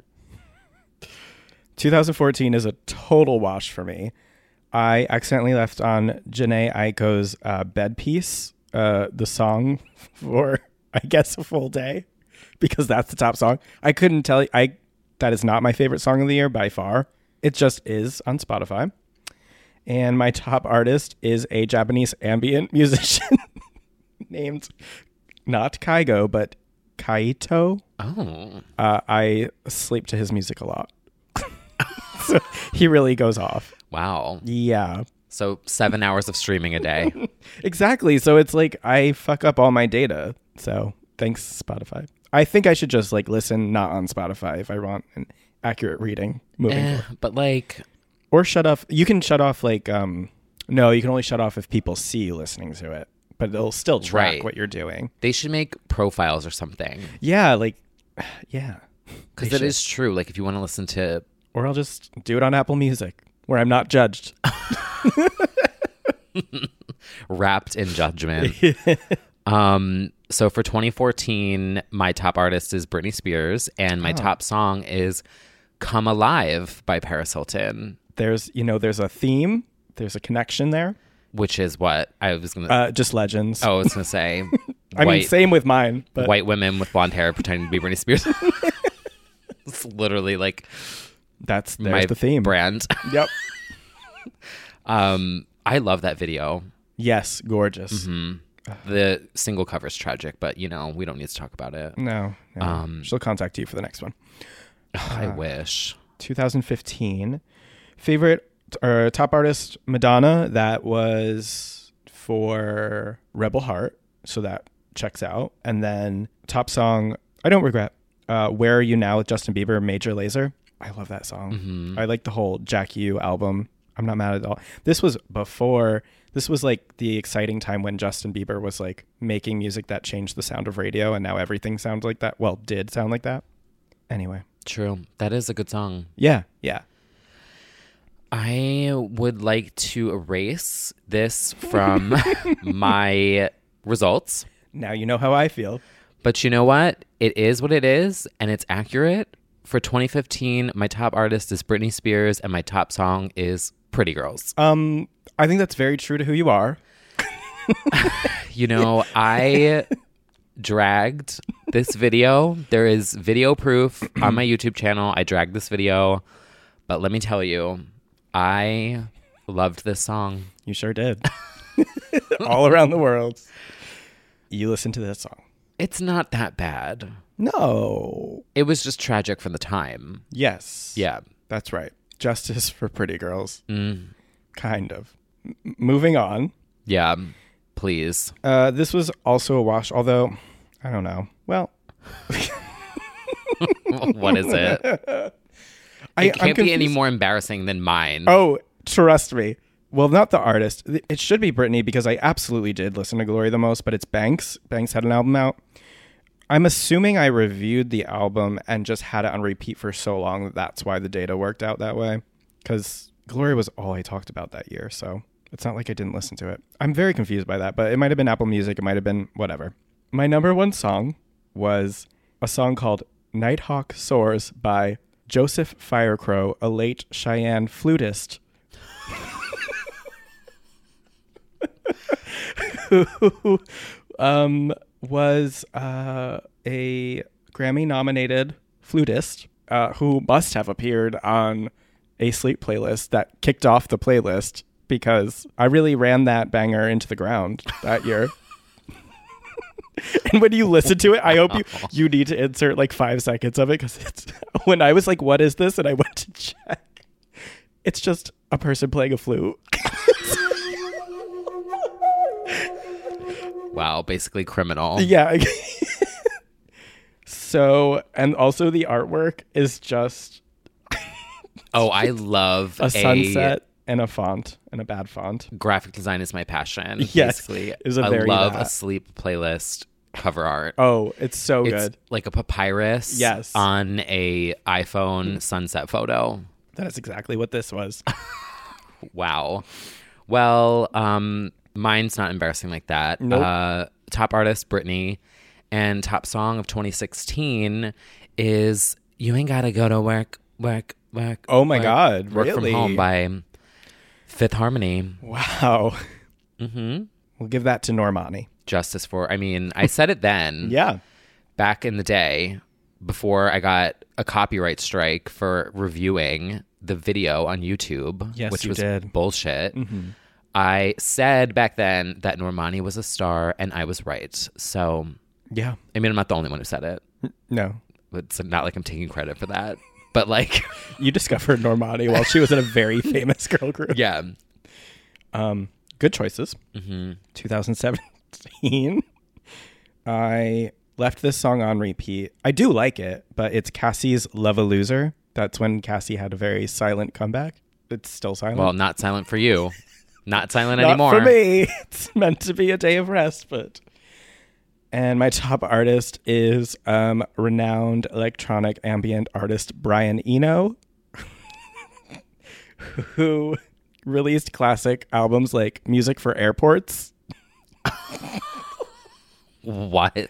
Speaker 2: 2014 is a total wash for me. I accidentally left on Jhené Aiko's Bed Piece, the song for, I guess, a full day, because that's the top song. I couldn't tell you. That is not my favorite song of the year by far. It just is on Spotify. And my top artist is a Japanese ambient musician named not Kaigo, but Kaito.
Speaker 9: Oh.
Speaker 2: I sleep to his music a lot. So he really goes off.
Speaker 9: Wow.
Speaker 2: Yeah.
Speaker 9: So 7 hours of streaming a day.
Speaker 2: Exactly. So it's like I fuck up all my data. So thanks, Spotify. I think I should just like listen not on Spotify if I want an accurate reading moving forward.
Speaker 9: But like...
Speaker 2: Or shut off. You can shut off like... No, you can only shut off if people see you listening to it. But it'll still track what you're doing.
Speaker 9: They should make profiles or something.
Speaker 2: Yeah, like... Yeah.
Speaker 9: Because it is true. Like if you want to listen to...
Speaker 2: Or I'll just do it on Apple Music, where I'm not judged.
Speaker 9: Wrapped in judgment. So for 2014, my top artist is Britney Spears, and my top song is Come Alive by Paris Hilton.
Speaker 2: There's a theme. There's a connection there.
Speaker 9: Which is what? I was going to...
Speaker 2: just legends.
Speaker 9: Oh, I was going to say...
Speaker 2: I mean, same with mine. But...
Speaker 9: White women with blonde hair pretending to be Britney Spears. It's literally like...
Speaker 2: There's the theme.
Speaker 9: Brand.
Speaker 2: Yep.
Speaker 9: I love that video.
Speaker 2: Yes, gorgeous.
Speaker 9: Mm-hmm. The single cover is tragic, but we don't need to talk about it.
Speaker 2: No. She'll contact you for the next one.
Speaker 9: I wish.
Speaker 2: 2015 favorite or top artist Madonna. That was for Rebel Heart, so that checks out. And then top song, I don't regret. Where Are You Now with Justin Bieber, Major Lazer. I love that song.
Speaker 9: Mm-hmm.
Speaker 2: I like the whole Jack U album. I'm not mad at all. This was like the exciting time when Justin Bieber was like making music that changed the sound of radio, and now everything sounds like that. Well, did sound like that. Anyway.
Speaker 9: True. That is a good song.
Speaker 2: Yeah. Yeah.
Speaker 9: I would like to erase this from my results.
Speaker 2: Now you know how I feel.
Speaker 9: But you know what? It is what it is, and it's accurate. For 2015, my top artist is Britney Spears, and my top song is Pretty Girls.
Speaker 2: I think that's very true to who you are.
Speaker 9: I dragged this video. There is video proof on my YouTube channel. I dragged this video. But let me tell you, I loved this song.
Speaker 2: You sure did. All around the world. You listen to this song.
Speaker 9: It's not that bad.
Speaker 2: No.
Speaker 9: It was just tragic for the time.
Speaker 2: Yes.
Speaker 9: Yeah.
Speaker 2: That's right. Justice for Pretty Girls. Kind of. Moving on.
Speaker 9: Yeah. Please.
Speaker 2: This was also a wash, although, I don't know. Well.
Speaker 9: What is it? It can't be any more embarrassing than mine.
Speaker 2: Oh, trust me. Well, not the artist. It should be Britney because I absolutely did listen to Glory the most, but it's Banks. Banks had an album out. I'm assuming I reviewed the album and just had it on repeat for so long that that's why the data worked out that way. Because Glory was all I talked about that year, so it's not like I didn't listen to it. I'm very confused by that, but it might have been Apple Music. It might have been whatever. My number one song was a song called Nighthawk Soars by Joseph Firecrow, a late Cheyenne flutist. Who was a Grammy-nominated flutist who must have appeared on a Sleep playlist that kicked off the playlist because I really ran that banger into the ground that year. And when you listen to it, I hope you need to insert like 5 seconds of it because it's when I was like, what is this? And I went to check. It's just a person playing a flute.
Speaker 9: Wow, basically criminal.
Speaker 2: Yeah. So, and also the artwork is just
Speaker 9: oh, I love
Speaker 2: a sunset and a font and a bad font.
Speaker 9: Graphic design is my passion.
Speaker 2: Yes,
Speaker 9: basically.
Speaker 2: I
Speaker 9: love a sleep playlist cover art.
Speaker 2: Oh, it's so good.
Speaker 9: It's like a papyrus
Speaker 2: yes.
Speaker 9: on a iPhone sunset photo.
Speaker 2: That is exactly what this was.
Speaker 9: Wow. Well, mine's not embarrassing like that.
Speaker 2: Nope.
Speaker 9: Top artist, Britney. And top song of 2016 is You Ain't Gotta Go to Work.
Speaker 2: Oh my God,
Speaker 9: Work
Speaker 2: really?
Speaker 9: From Home by Fifth Harmony.
Speaker 2: Wow.
Speaker 9: Mm-hmm.
Speaker 2: We'll give that to Normani.
Speaker 9: Justice for, I mean, I said it then.
Speaker 2: Yeah.
Speaker 9: Back in the day, before I got a copyright strike for reviewing the video on YouTube,
Speaker 2: yes,
Speaker 9: which
Speaker 2: you
Speaker 9: was
Speaker 2: did.
Speaker 9: bullshit.
Speaker 2: Mm-hmm.
Speaker 9: I said back then that Normani was a star, and I was right. So,
Speaker 2: yeah.
Speaker 9: I mean, I'm not the only one who said it.
Speaker 2: No.
Speaker 9: It's not like I'm taking credit for that. But like...
Speaker 2: You discovered Normani while she was in a very famous girl group.
Speaker 9: Yeah.
Speaker 2: Good choices.
Speaker 9: Mm-hmm.
Speaker 2: 2017. I left this song on repeat. I do like it, but it's Cassie's Love a Loser. That's when Cassie had a very silent comeback. It's still silent.
Speaker 9: Well, not silent for you. Not silent
Speaker 2: Not
Speaker 9: anymore.
Speaker 2: for me. It's meant to be a day of rest, but... And my top artist is renowned electronic ambient artist Brian Eno, who released classic albums like Music for Airports.
Speaker 9: What?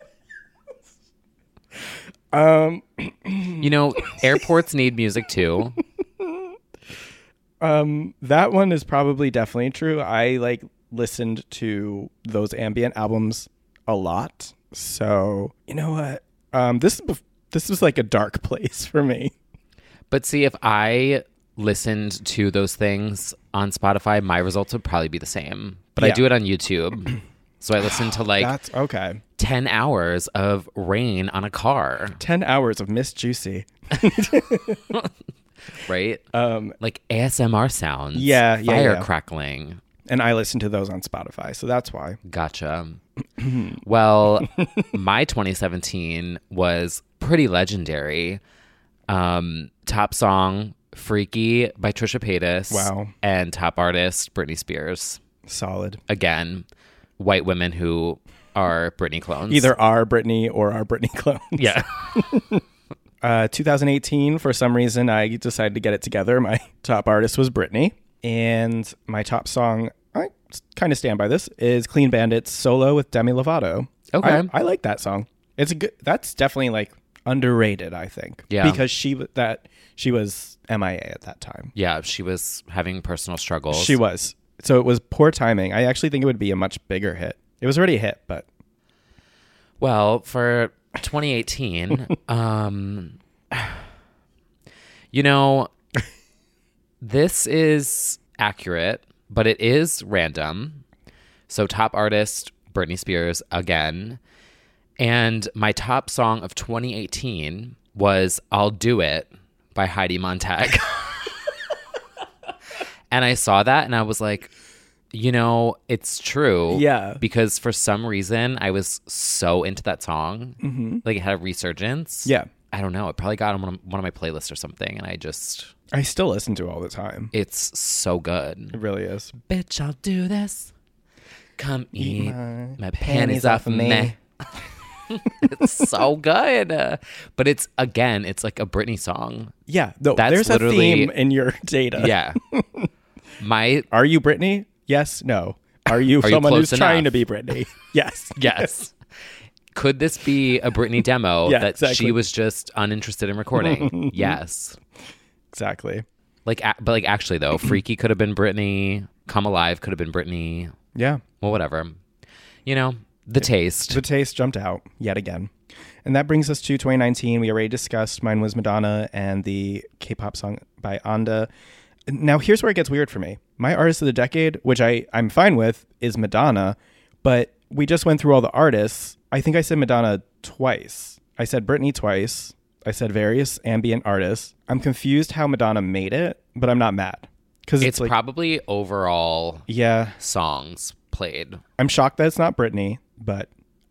Speaker 9: You know, airports need music too.
Speaker 2: That one is probably definitely true. I listened to those ambient albums a lot. So, you know what? This was like a dark place for me.
Speaker 9: But see, if I listened to those things on Spotify, my results would probably be the same. But I do it on YouTube. So I listen to
Speaker 2: That's okay.
Speaker 9: 10 hours of Rain on a car.
Speaker 2: 10 hours of Miss Juicy.
Speaker 9: Right? Like ASMR sounds.
Speaker 2: Yeah.
Speaker 9: Fire crackling.
Speaker 2: And I listen to those on Spotify, so that's why.
Speaker 9: Gotcha. Well, my 2017 was pretty legendary. Top song, Freaky by Trisha Paytas.
Speaker 2: Wow.
Speaker 9: And top artist, Britney Spears.
Speaker 2: Solid.
Speaker 9: Again, white women who are Britney clones.
Speaker 2: Either are Britney or are Britney clones.
Speaker 9: Yeah.
Speaker 2: 2018, for some reason, I decided to get it together. My top artist was Britney. And my top song, I kind of stand by this, is Clean Bandit's Solo with Demi Lovato.
Speaker 9: Okay.
Speaker 2: I like that song. It's a good, that's definitely underrated, I think.
Speaker 9: Yeah.
Speaker 2: Because she was MIA at that time.
Speaker 9: Yeah, she was having personal struggles.
Speaker 2: She was. So it was poor timing. I actually think it would be a much bigger hit. It was already a hit, but...
Speaker 9: Well, for 2018, you know, this is accurate, but it is random. So top artist, Britney Spears again. And my top song of 2018 was I'll Do It by Heidi Montag. And I saw that and I was like, you know, it's true.
Speaker 2: Yeah.
Speaker 9: Because for some reason, I was so into that song.
Speaker 2: Mm-hmm.
Speaker 9: Like it had a resurgence.
Speaker 2: Yeah.
Speaker 9: I don't know. It probably got on one of my playlists or something. And
Speaker 2: I still listen to it all the time.
Speaker 9: It's so good.
Speaker 2: It really is.
Speaker 9: Bitch, I'll do this. Come eat my panties off of me. It's so good. But it's like a Britney song.
Speaker 2: Yeah. No, there's a theme in your data.
Speaker 9: Yeah.
Speaker 2: Are you Britney? Yes. No. Are you someone who's trying to be Britney? Yes.
Speaker 9: Yes. Could this be a Britney demo that
Speaker 2: exactly.
Speaker 9: she was just uninterested in recording? Yes.
Speaker 2: Exactly.
Speaker 9: But actually though, Freaky could have been Britney. Come Alive could have been Britney.
Speaker 2: Yeah.
Speaker 9: Well, whatever. You know, the taste.
Speaker 2: The taste jumped out yet again. And that brings us to 2019. We already discussed mine was Madonna and the K-pop song by Anda. Now, here's where it gets weird for me. My artist of the decade, which I'm fine with, is Madonna. But we just went through all the artists. I think I said Madonna twice. I said Britney twice. I said various ambient artists. I'm confused how Madonna made it, but I'm not mad. Because
Speaker 9: it's like, probably overall songs played.
Speaker 2: I'm shocked that it's not Britney, but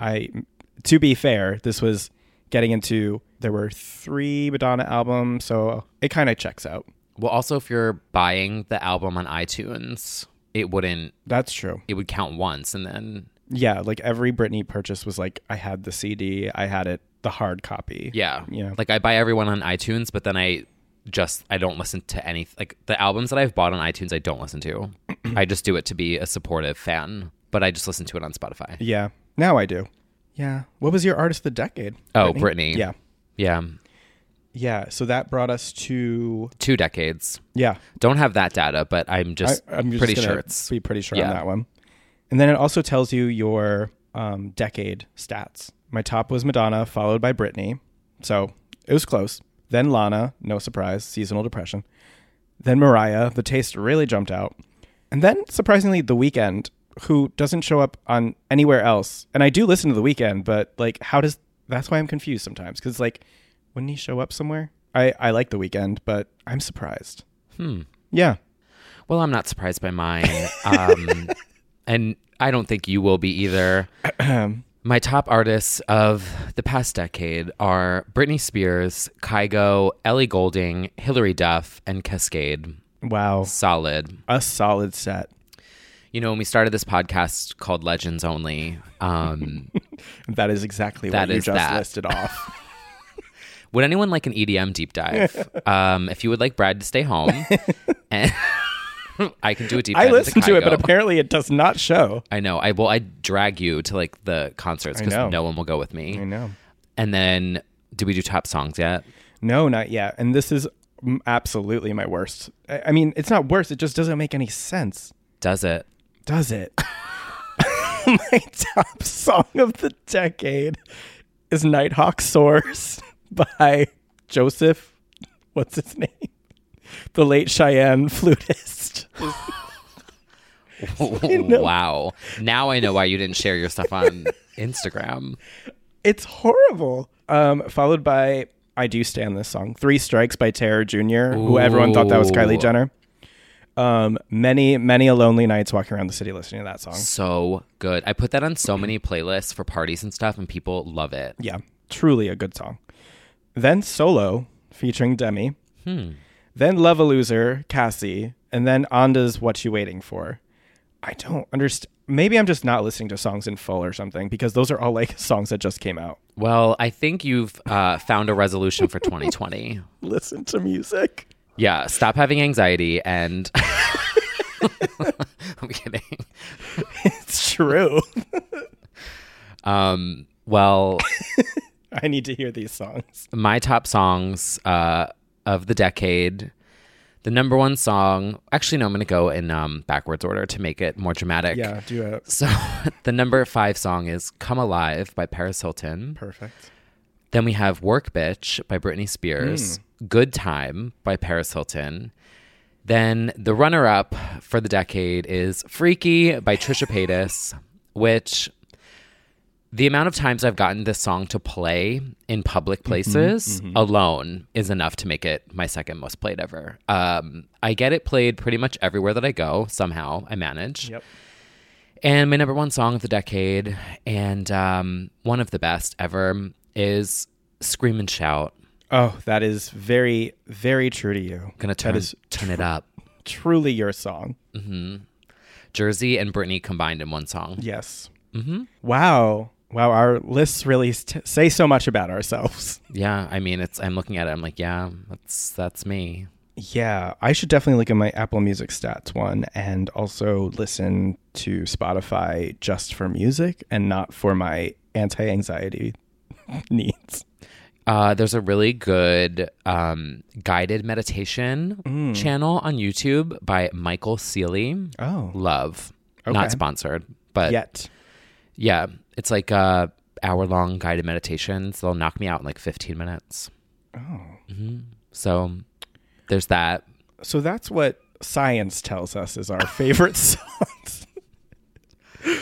Speaker 2: to be fair, this was getting into, there were 3 Madonna albums, so it kind of checks out.
Speaker 9: Well, also, if you're buying the album on iTunes, it wouldn't...
Speaker 2: That's true.
Speaker 9: It would count once, and then...
Speaker 2: Yeah, like every Britney purchase was like, I had the CD, I had it, the hard copy.
Speaker 9: Yeah. Like, I buy everyone on iTunes, but then I don't listen to any... Like, the albums that I've bought on iTunes, I don't listen to. I just do it to be a supportive fan, but I just listen to it on Spotify.
Speaker 2: Yeah. Now I do. Yeah. What was your artist of the decade?
Speaker 9: Oh, Britney.
Speaker 2: Yeah.
Speaker 9: Yeah.
Speaker 2: Yeah. So that brought us to
Speaker 9: 2 decades.
Speaker 2: Yeah.
Speaker 9: Don't have that data, but I'm just pretty sure
Speaker 2: it's be pretty sure on that one. And then it also tells you your decade stats. My top was Madonna, followed by Britney. So it was close. Then Lana, no surprise, seasonal depression. Then Mariah, the taste really jumped out. And then, surprisingly, The Weeknd, who doesn't show up on anywhere else. And I do listen to The Weeknd, but like, that's why I'm confused sometimes. Because like, wouldn't he show up somewhere? I like The Weeknd, but I'm surprised. Yeah.
Speaker 9: Well, I'm not surprised by mine. And I don't think you will be either. My top artists of the past decade are Britney Spears, Kygo, Ellie Goulding, Hilary Duff, and Cascade.
Speaker 2: Wow.
Speaker 9: Solid.
Speaker 2: A solid set.
Speaker 9: You know, when we started this podcast called Legends Only...
Speaker 2: that is exactly what you just listed off.
Speaker 9: Would anyone like an EDM deep dive? If you would like Brad to stay home, and I can do a deep dive.
Speaker 2: I listened to it, but apparently it does not show.
Speaker 9: I know. I drag you to like the concerts because no one will go with me.
Speaker 2: I know.
Speaker 9: And then, did we do top songs yet?
Speaker 2: No, not yet. And this is absolutely my worst. I mean, it's not worst. It just doesn't make any sense.
Speaker 9: Does it?
Speaker 2: Does it? My top song of the decade is Nighthawk Soars by Joseph. What's his name? The Late Cheyenne flutist.
Speaker 9: Wow. Now I know why you didn't share your stuff on Instagram.
Speaker 2: It's horrible. Followed by I Do Stand This Song. 3 Strikes by Terror Jr., who everyone thought that was Kylie Jenner. Many a lonely nights walking around the city listening to that song.
Speaker 9: So good. I put that on so many playlists for parties and stuff, and people love it.
Speaker 2: Yeah, truly a good song. Then Solo, featuring Demi. Then Love a Loser, Cassie. And then Onda's What You Waiting For. I don't understand. Maybe I'm just not listening to songs in full or something, because those are all like songs that just came out. Well,
Speaker 9: I think you've found a resolution for 2020.
Speaker 2: Listen to music.
Speaker 9: Yeah, stop having anxiety and... I'm kidding.
Speaker 2: It's true.
Speaker 9: Well...
Speaker 2: I need to hear these songs.
Speaker 9: My top songs of the decade. The number 1 song... Actually, no, I'm going to go in backwards order to make it more dramatic.
Speaker 2: Yeah, do it.
Speaker 9: So the number 5 song is Come Alive by Paris Hilton.
Speaker 2: Perfect.
Speaker 9: Then we have Work Bitch by Britney Spears. Good Time by Paris Hilton. Then the runner-up for the decade is Freaky by Trisha Paytas, which the amount of times I've gotten this song to play in public places alone is enough to make it my second most played ever. I get it played pretty much everywhere that I go. Somehow I manage.
Speaker 2: Yep.
Speaker 9: And my number 1 song of the decade, and one of the best ever, is Scream and Shout.
Speaker 2: Oh, that is very, very true to you.
Speaker 9: Gonna turn it up.
Speaker 2: Truly your song.
Speaker 9: Jersey and Britney combined in one song.
Speaker 2: Yes. Wow. Our lists really say so much about ourselves.
Speaker 9: Yeah, I mean, I'm looking at it. I'm like, yeah, that's me.
Speaker 2: Yeah, I should definitely look at my Apple Music stats one and also listen to Spotify just for music and not for my anti-anxiety needs.
Speaker 9: There's a really good guided meditation channel on YouTube by Michael Seeley.
Speaker 2: Oh.
Speaker 9: Love.
Speaker 2: Okay.
Speaker 9: Not sponsored, but...
Speaker 2: Yet.
Speaker 9: Yeah, it's like hour-long guided meditations. They'll knock me out in like 15 minutes.
Speaker 2: Oh.
Speaker 9: So there's that.
Speaker 2: So that's what science tells us is our favorite songs.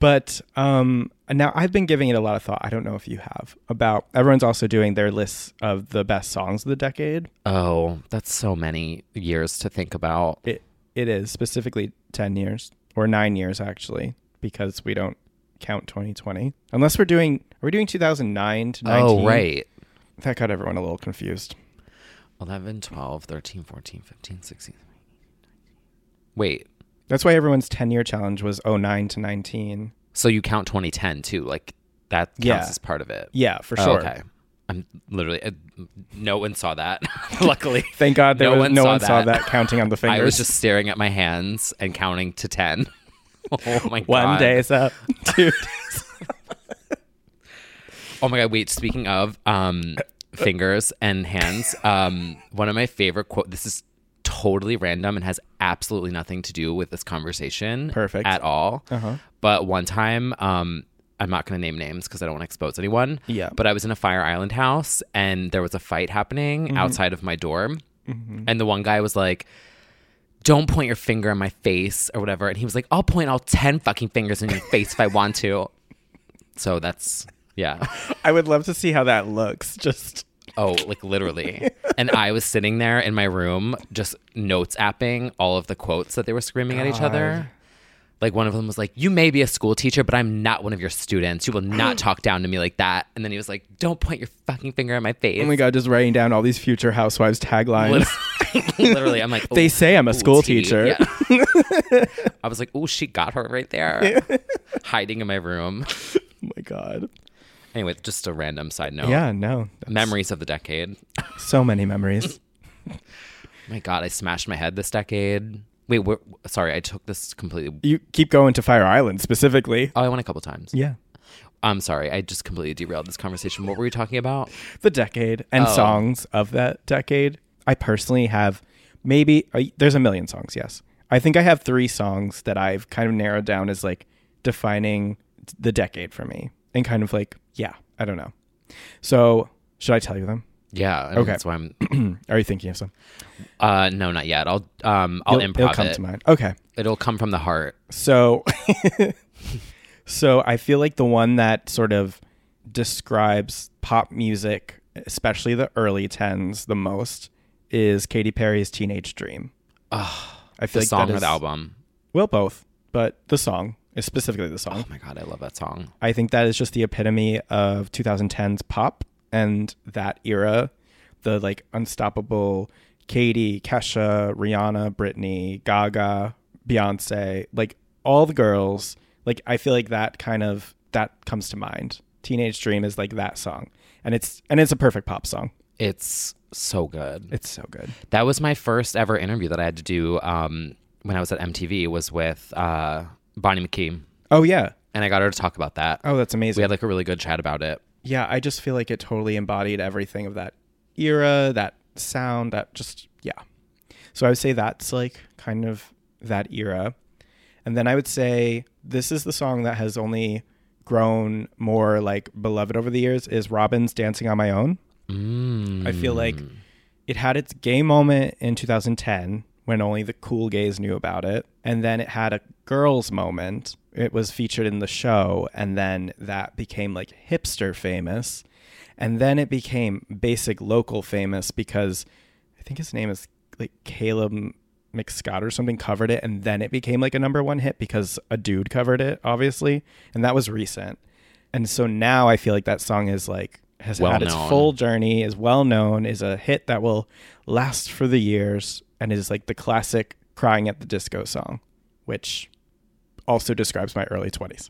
Speaker 2: But now I've been giving it a lot of thought. I don't know if you have. About everyone's also doing their lists of the best songs of the decade.
Speaker 9: Oh, that's so many years to think about.
Speaker 2: It is specifically 10 years or 9 years actually, because we don't count 2020 unless are we doing 2009 to 19?
Speaker 9: Oh, right.
Speaker 2: That got everyone a little confused.
Speaker 9: 11, 12, 13, 14, 15, 16. Wait.
Speaker 2: That's why everyone's 10-year challenge was 09 to 19.
Speaker 9: So you count 2010 too, like that counts as part of it.
Speaker 2: Yeah, for sure.
Speaker 9: Okay. I'm literally no one saw that. Luckily.
Speaker 2: Thank God no one saw that counting on the fingers.
Speaker 9: I was just staring at my hands and counting to 10. Oh my God.
Speaker 2: 1 day's up. 2 days up.
Speaker 9: Oh my God, wait, speaking of fingers and hands, one of my favorite quotes, this is totally random and has absolutely nothing to do with this conversation.
Speaker 2: Perfect.
Speaker 9: At all.
Speaker 2: Uh-huh.
Speaker 9: But one time, I'm not going to name names because I don't want to expose anyone.
Speaker 2: Yeah.
Speaker 9: But I was in a Fire Island house and there was a fight happening outside of my dorm. Mm-hmm. And the one guy was like, don't point your finger in my face or whatever. And he was like, I'll point all 10 fucking fingers in your face if I want to. So that's, yeah.
Speaker 2: I would love to see how that looks. Just...
Speaker 9: Oh, like literally. And I was sitting there in my room just notes apping all of the quotes that they were screaming at each other. Like one of them was like, you may be a school teacher, but I'm not one of your students. You will not talk down to me like that. And then he was like, don't point your fucking finger at my face.
Speaker 2: Oh my God, just writing down all these future Housewives taglines.
Speaker 9: Literally, I'm like,
Speaker 2: they say I'm a school teacher.
Speaker 9: Yeah. I was like, oh, she got her right there. Hiding in my room.
Speaker 2: Oh my God.
Speaker 9: Anyway, just a random side note.
Speaker 2: Yeah, no.
Speaker 9: Memories of the decade.
Speaker 2: So many memories.
Speaker 9: My God, I smashed my head this decade. Wait, sorry, I took this completely.
Speaker 2: You keep going to Fire Island specifically.
Speaker 9: Oh, I went a couple times.
Speaker 2: Yeah.
Speaker 9: I'm sorry, I just completely derailed this conversation. What were we talking about?
Speaker 2: The decade and songs of that decade. I personally have there's a million songs, yes. I think I have 3 songs that I've kind of narrowed down as like defining the decade for me. And kind of like, yeah, I don't know. So, should I tell you them?
Speaker 9: Yeah.
Speaker 2: Okay.
Speaker 9: That's why I'm.
Speaker 2: Are you thinking of some?
Speaker 9: No, not yet. I'll improv
Speaker 2: it'll come to mind. Okay.
Speaker 9: It'll come from the heart.
Speaker 2: So, I feel like the one that sort of describes pop music, especially the early 10s, the most is Katy Perry's "Teenage Dream."
Speaker 9: Oh,
Speaker 2: I feel
Speaker 9: the song or the album?
Speaker 2: Well, both, but the song. Specifically the song.
Speaker 9: Oh my God, I love that song.
Speaker 2: I think that is just the epitome of 2010's pop and that era. The like unstoppable Katy, Kesha, Rihanna, Britney, Gaga, Beyonce, like all the girls. Like I feel like that comes to mind. Teenage Dream is like that song. And it's a perfect pop song.
Speaker 9: It's so good.
Speaker 2: It's so good.
Speaker 9: That was my first ever interview that I had to do when I was at MTV was with Bonnie McKee.
Speaker 2: Oh, yeah.
Speaker 9: And I got her to talk about that.
Speaker 2: Oh, that's amazing.
Speaker 9: We had like a really good chat about it.
Speaker 2: Yeah, I just feel like it totally embodied everything of that era, that sound, that just, yeah. So I would say that's like kind of that era. And then I would say this is the song that has only grown more like beloved over the years is Robyn's "Dancing on My Own." I feel like it had its gay moment in 2010 when only the cool gays knew about it. And then it had a girls moment. It was featured in the show. And then that became like hipster famous. And then it became basic local famous because I think his name is like Caleb McScott or something covered it. And then it became like a #1 hit because a dude covered it, obviously. And that was recent. And so now I feel like that song is like, has had its full journey, is well known, is a hit that will last for the years. And is like the classic Crying at the Disco song, which also describes my early 20s.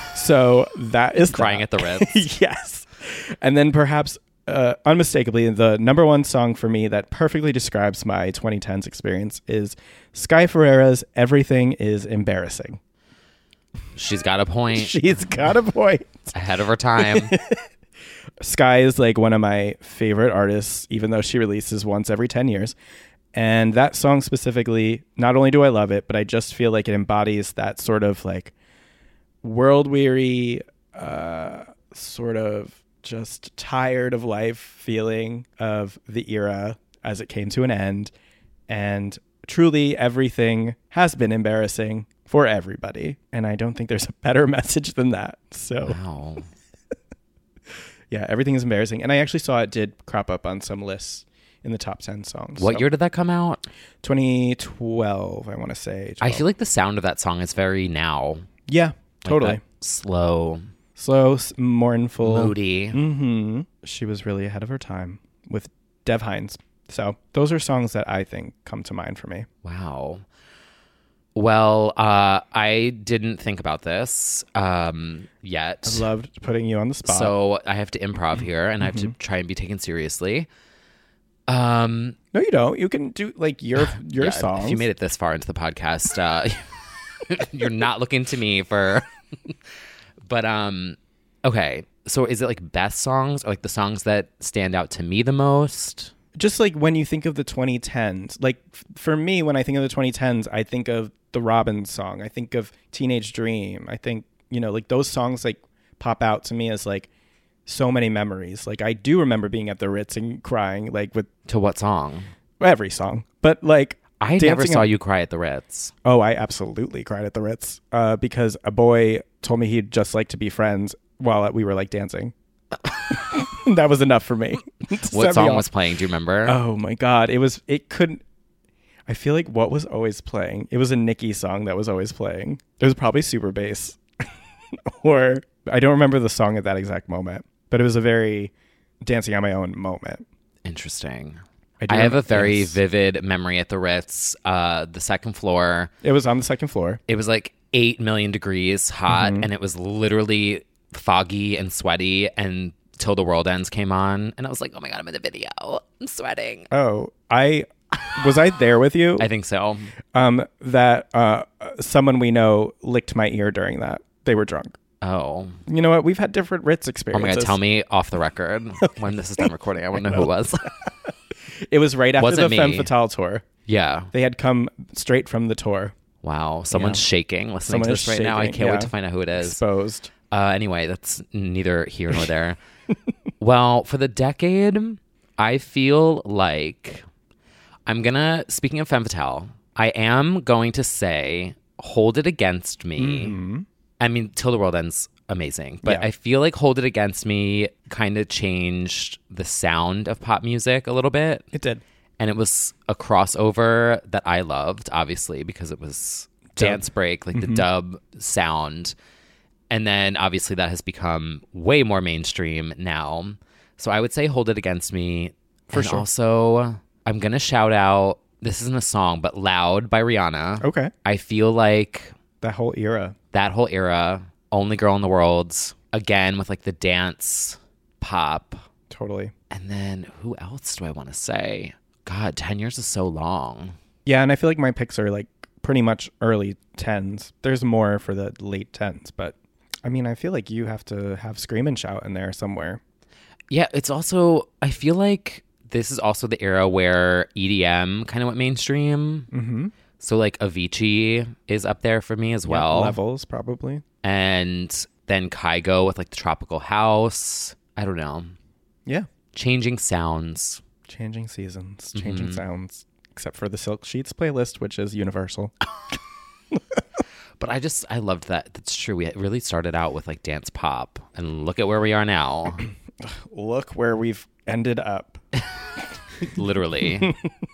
Speaker 2: So that is
Speaker 9: Crying at the Ritz.
Speaker 2: Yes. And then perhaps unmistakably the #1 song for me that perfectly describes my 2010s experience is Sky Ferreira's "Everything is Embarrassing."
Speaker 9: She's got a point.
Speaker 2: She's got a point.
Speaker 9: Ahead of her time.
Speaker 2: Sky is like one of my favorite artists, even though she releases once every 10 years. And that song specifically, not only do I love it, but I just feel like it embodies that sort of like world-weary, sort of just tired of life feeling of the era as it came to an end. And truly everything has been embarrassing, for everybody. And I don't think there's a better message than that. So,
Speaker 9: wow.
Speaker 2: Yeah, everything is embarrassing. And I actually saw it did crop up on some lists in the top 10 songs.
Speaker 9: What year did that come out?
Speaker 2: 2012, I want to say. 12.
Speaker 9: I feel like the sound of that song is very now.
Speaker 2: Yeah, totally.
Speaker 9: Like slow,
Speaker 2: mournful,
Speaker 9: moody.
Speaker 2: Mm-hmm. She was really ahead of her time with Dev Hynes. So those are songs that I think come to mind for me.
Speaker 9: Wow. Well, I didn't think about this yet.
Speaker 2: I loved putting you on the spot.
Speaker 9: So I have to improv here, and I have to try and be taken seriously.
Speaker 2: No, you don't. You can do like your songs.
Speaker 9: If you made it this far into the podcast, you're not looking to me for. But okay. So is it like best songs or like the songs that stand out to me the most?
Speaker 2: Just like when you think of the 2010s, like for me, when I think of the 2010s, I think of the Robin song. I think of Teenage Dream. I think, like those songs like pop out to me as like so many memories. Like I do remember being at the Ritz and crying like with.
Speaker 9: To what song?
Speaker 2: Every song. But like.
Speaker 9: I never saw you cry at the Ritz.
Speaker 2: Oh, I absolutely cried at the Ritz because a boy told me he'd just like to be friends while we were like dancing. That was enough for me.
Speaker 9: What song was playing? Do you remember?
Speaker 2: Oh my God. I feel like what was always playing? It was a Nicki song that was always playing. It was probably Super Bass. Or I don't remember the song at that exact moment, but it was a very dancing on my own moment.
Speaker 9: Interesting. I have a very vivid memory at the Ritz, the second floor.
Speaker 2: It was on the second floor.
Speaker 9: It was like 8 million degrees hot, and it was literally foggy and sweaty, and Till the World Ends came on, and I was like, oh my God, I'm in the video. I'm sweating.
Speaker 2: Oh, was I there with you?
Speaker 9: I think so.
Speaker 2: That someone we know licked my ear during that. They were drunk.
Speaker 9: Oh.
Speaker 2: You know what? We've had different Ritz experiences.
Speaker 9: Oh my God, tell me off the record when this is done recording. I want to know who it was.
Speaker 2: It was right after the Femme Fatale tour.
Speaker 9: Yeah.
Speaker 2: They had come straight from the tour.
Speaker 9: Wow. Someone's shaking listening to this right now. I can't wait to find out who it is.
Speaker 2: Exposed.
Speaker 9: Anyway, that's neither here nor there. Well, for the decade, I feel like speaking of Femme Fatale, I am going to say Hold It Against Me. Mm-hmm. I mean, Till the World Ends, amazing. But I feel like Hold It Against Me kind of changed the sound of pop music a little bit.
Speaker 2: It did.
Speaker 9: And it was a crossover that I loved, obviously, because it was dance break, like the dub sound. And then obviously that has become way more mainstream now. So I would say Hold It Against Me. For sure. Also, I'm going to shout out, this isn't a song, but Loud by Rihanna.
Speaker 2: Okay.
Speaker 9: I feel like
Speaker 2: that whole era,
Speaker 9: Only Girl in the World, again with like the dance pop.
Speaker 2: Totally.
Speaker 9: And then who else do I want to say? God, 10 years is so long.
Speaker 2: Yeah, and I feel like my picks are like pretty much early 10s. There's more for the late 10s, but I mean, I feel like you have to have Scream and Shout in there somewhere.
Speaker 9: Yeah, it's also, I feel like this is also the era where EDM kind of went mainstream.
Speaker 2: Mm-hmm.
Speaker 9: So like Avicii is up there for me as well.
Speaker 2: Levels, probably.
Speaker 9: And then Kygo with like the Tropical House. I don't know.
Speaker 2: Yeah.
Speaker 9: Changing sounds.
Speaker 2: Changing seasons. Changing sounds. Except for the Silk Sheets playlist, which is universal.
Speaker 9: But I loved that. That's true. We really started out with like dance pop. And look at where we are now.
Speaker 2: Look where we've ended up.
Speaker 9: Literally.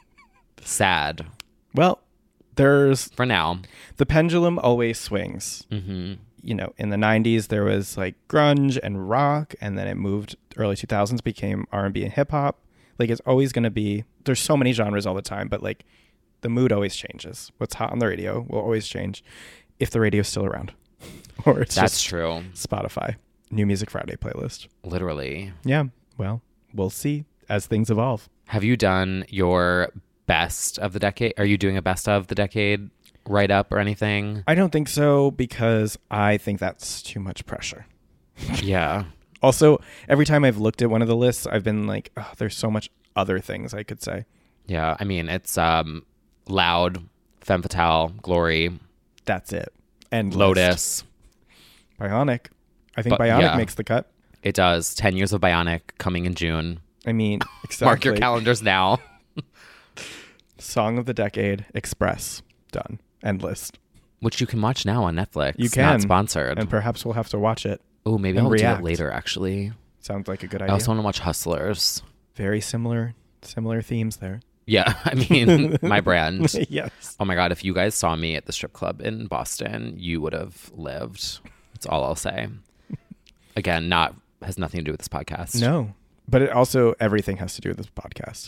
Speaker 9: Sad.
Speaker 2: Well, there's...
Speaker 9: For now.
Speaker 2: The pendulum always swings.
Speaker 9: Mm-hmm.
Speaker 2: You know, in the 90s, there was like grunge and rock. And then it moved, early 2000s became R&B and hip hop. Like it's always going to be... There's so many genres all the time. But like the mood always changes. What's hot on the radio will always change. If the radio's still around. Or it's
Speaker 9: That's
Speaker 2: just
Speaker 9: true.
Speaker 2: Spotify. New Music Friday playlist.
Speaker 9: Literally.
Speaker 2: Yeah. Well, we'll see as things evolve.
Speaker 9: Have you done your best of the decade? Are you doing a best of the decade write-up or anything?
Speaker 2: I don't think so because I think that's too much pressure.
Speaker 9: Yeah.
Speaker 2: Also, every time I've looked at one of the lists, I've been like, oh, there's so much other things I could say.
Speaker 9: Yeah. I mean, it's Loud, Femme Fatale, Glory.
Speaker 2: That's it. And
Speaker 9: Lotus.
Speaker 2: Bionic. I think Bionic makes the cut.
Speaker 9: It does. 10 years of Bionic coming in June.
Speaker 2: I mean, exactly.
Speaker 9: Mark your calendars now.
Speaker 2: Song of the Decade, Express. Done. End list.
Speaker 9: which you can watch now on Netflix.
Speaker 2: You can.
Speaker 9: Not sponsored.
Speaker 2: And perhaps we'll have to watch it.
Speaker 9: Oh, maybe I'll do it later, actually.
Speaker 2: Sounds like a good idea.
Speaker 9: I also want to watch Hustlers.
Speaker 2: Very similar themes there.
Speaker 9: Yeah, I mean, my brand.
Speaker 2: Yes.
Speaker 9: Oh my God, if you guys saw me at the strip club in Boston, you would have lived. That's all I'll say. Again, has nothing to do with this podcast.
Speaker 2: No, but it also, everything has to do with this podcast.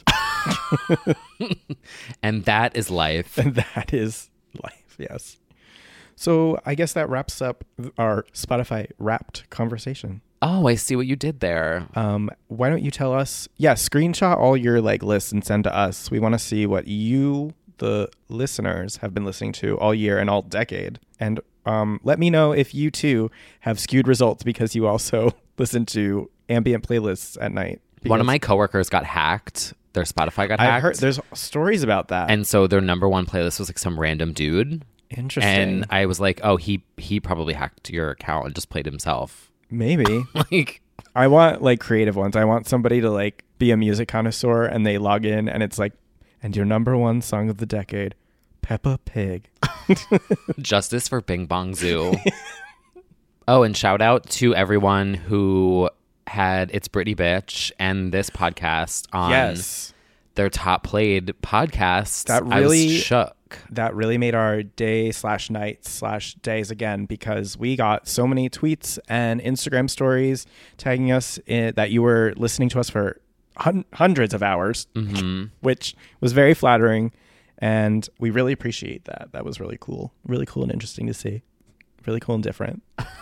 Speaker 9: And that is life.
Speaker 2: And that is life, yes. So I guess that wraps up our Spotify Wrapped conversation.
Speaker 9: Oh, I see what you did there.
Speaker 2: Why don't you tell us? Yeah, screenshot all your lists and send to us. We want to see what you, the listeners, have been listening to all year and all decade. And let me know if you too have skewed results because you also listen to ambient playlists at night.
Speaker 9: One of my coworkers got hacked. Their Spotify got hacked.
Speaker 2: I heard there's stories about that.
Speaker 9: And so their number one playlist was some random dude.
Speaker 2: Interesting.
Speaker 9: And I was like, oh, he probably hacked your account and just played himself.
Speaker 2: Maybe. I want creative ones. I want somebody to be a music connoisseur and they log in and it's and your number one song of the decade, Peppa Pig.
Speaker 9: Justice for Bing Bong Zoo. Oh, and shout out to everyone who had It's Britney Bitch and this podcast on their top played podcast. I was shook.
Speaker 2: That really made our day/night/days again because we got so many tweets and Instagram stories tagging us that you were listening to us for hundreds of hours, which was very flattering. And we really appreciate that. That was really cool and interesting to see. Really cool and different.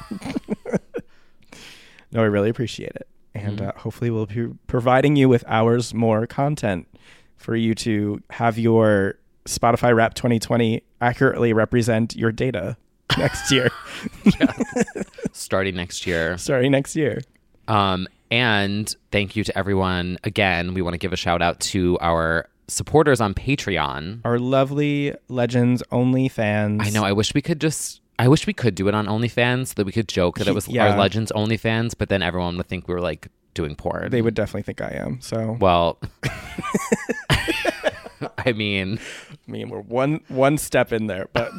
Speaker 2: No, I really appreciate it. And hopefully we'll be providing you with hours more content for you to have your Spotify Wrapped 2020 accurately represent your data next year.
Speaker 9: Starting next year.
Speaker 2: And
Speaker 9: thank you to everyone. Again, we want to give a shout out to our supporters on Patreon.
Speaker 2: Our lovely Legends Only fans.
Speaker 9: I know. I wish we could do it on OnlyFans so that we could joke that it was our Legends Only fans, but then everyone would think we were doing porn.
Speaker 2: They would definitely think I am. So
Speaker 9: well, I mean,
Speaker 2: we're one step in there, but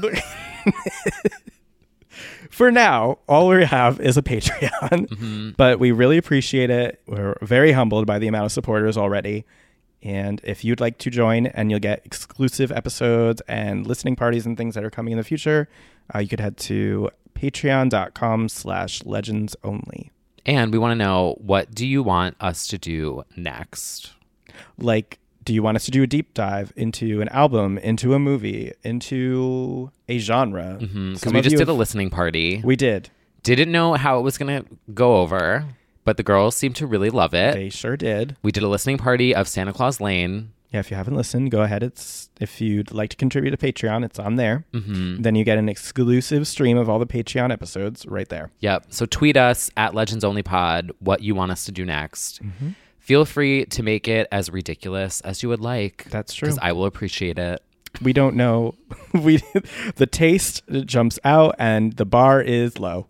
Speaker 2: for now, all we have is a Patreon. But we really appreciate it. We're very humbled by the amount of supporters already. And if you'd like to join and you'll get exclusive episodes and listening parties and things that are coming in the future, you could head to patreon.com/legendsonly.
Speaker 9: And we want to know, what do you want us to do next?
Speaker 2: Do you want us to do a deep dive into an album, into a movie, into a genre?
Speaker 9: Because we just did a listening party.
Speaker 2: We did.
Speaker 9: Didn't know how it was going to go over, but the girls seemed to really love it.
Speaker 2: They sure did.
Speaker 9: We did a listening party of Santa Claus Lane.
Speaker 2: Yeah, if you haven't listened, go ahead. If you'd like to contribute to Patreon, it's on there. Then you get an exclusive stream of all the Patreon episodes right there.
Speaker 9: Yep. So tweet us at Legends Only Pod what you want us to do next. Feel free to make it as ridiculous as you would like.
Speaker 2: That's true.
Speaker 9: Because I will appreciate it.
Speaker 2: We don't know. The taste jumps out and the bar is low.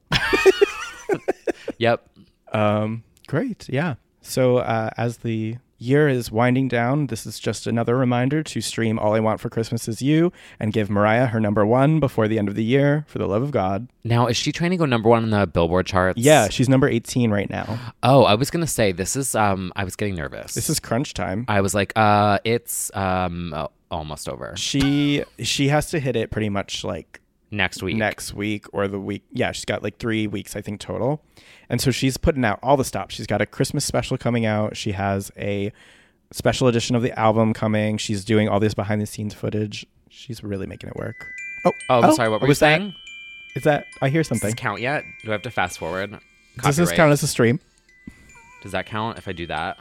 Speaker 9: Yep.
Speaker 2: Great. Yeah. So as the year is winding down, this is just another reminder to stream All I Want for Christmas Is You and give Mariah her number one before the end of the year, for the love of God.
Speaker 9: Now, is she trying to go number one on the Billboard charts?
Speaker 2: Yeah, she's number 18 right now.
Speaker 9: Oh, I was going to say, this is, I was getting nervous.
Speaker 2: This is crunch time.
Speaker 9: I was like, it's almost over.
Speaker 2: She has to hit it pretty much
Speaker 9: next week
Speaker 2: or the week. Yeah, she's got 3 weeks, I think, total. And so she's putting out all the stops. She's got a Christmas special coming out. She has a special edition of the album coming. She's doing all this behind the scenes footage. She's really making it work.
Speaker 9: Oh, sorry. What were you saying?
Speaker 2: Is that, I hear something.
Speaker 9: Does this count yet? Do I have to fast forward? Copyright.
Speaker 2: Does this count as a stream?
Speaker 9: Does that count if I do that?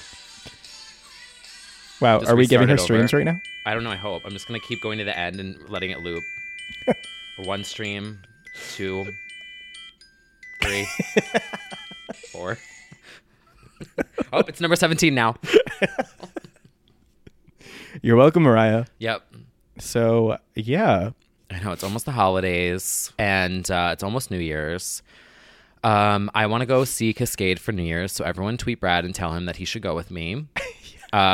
Speaker 2: Wow. Are we giving her streams right now?
Speaker 9: I don't know. I hope. I'm just going to keep going to the end and letting it loop. 1 stream, 2, 3, 4. Oh, it's number 17 now.
Speaker 2: You're welcome, Mariah.
Speaker 9: Yep.
Speaker 2: So, yeah.
Speaker 9: I know, it's almost the holidays, and it's almost New Year's. I want to go see Cascade for New Year's, so everyone tweet Brad and tell him that he should go with me.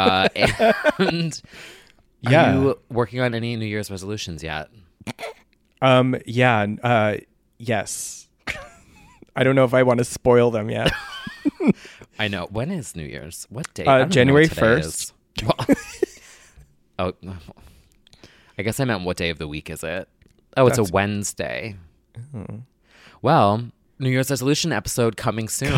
Speaker 9: And are you working on any New Year's resolutions yet?
Speaker 2: Yes. I don't know if I want to spoil them yet.
Speaker 9: I know. When is New Year's? What day?
Speaker 2: January 1st.
Speaker 9: Oh, I guess I meant what day of the week is it? Oh, it's a Wednesday.
Speaker 2: Oh.
Speaker 9: Well, New Year's resolution episode coming soon.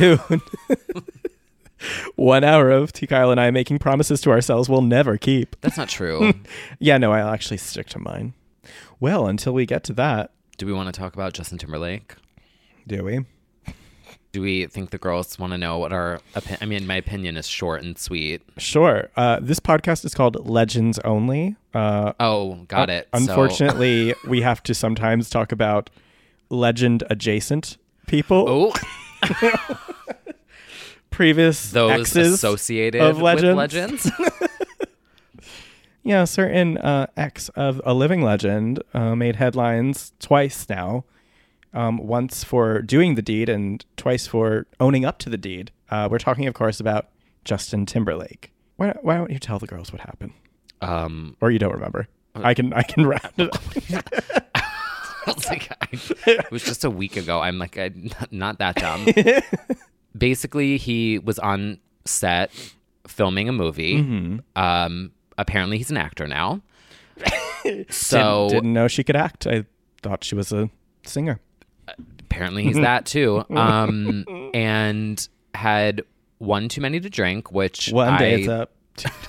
Speaker 2: 1 hour of T. Kyle and I making promises to ourselves we'll never keep.
Speaker 9: That's not true.
Speaker 2: Yeah, no, I'll actually stick to mine. Well, until we get to that.
Speaker 9: Do we want to talk about Justin Timberlake?
Speaker 2: Do we?
Speaker 9: Do we think the girls want to know what our opinion? I mean, my opinion is short and sweet.
Speaker 2: Sure. This podcast is called Legends Only.
Speaker 9: Got it.
Speaker 2: Unfortunately, we have to sometimes talk about legend adjacent people.
Speaker 9: Oh.
Speaker 2: Previous
Speaker 9: those
Speaker 2: exes
Speaker 9: associated
Speaker 2: of legends.
Speaker 9: with legends.
Speaker 2: Yeah, certain ex of a living legend made headlines twice now. Once for doing the deed and twice for owning up to the deed. We're talking, of course, about Justin Timberlake. Why don't you tell the girls what happened? Or you don't remember? I can round it up.
Speaker 9: It was just a week ago. I'm like, not that dumb. Basically, he was on set filming a movie.
Speaker 2: Mm-hmm.
Speaker 9: Apparently, he's an actor now.
Speaker 2: So didn't know she could act. I thought she was a singer.
Speaker 9: Apparently he's that too. And had one too many to drink, which
Speaker 2: one day it's up.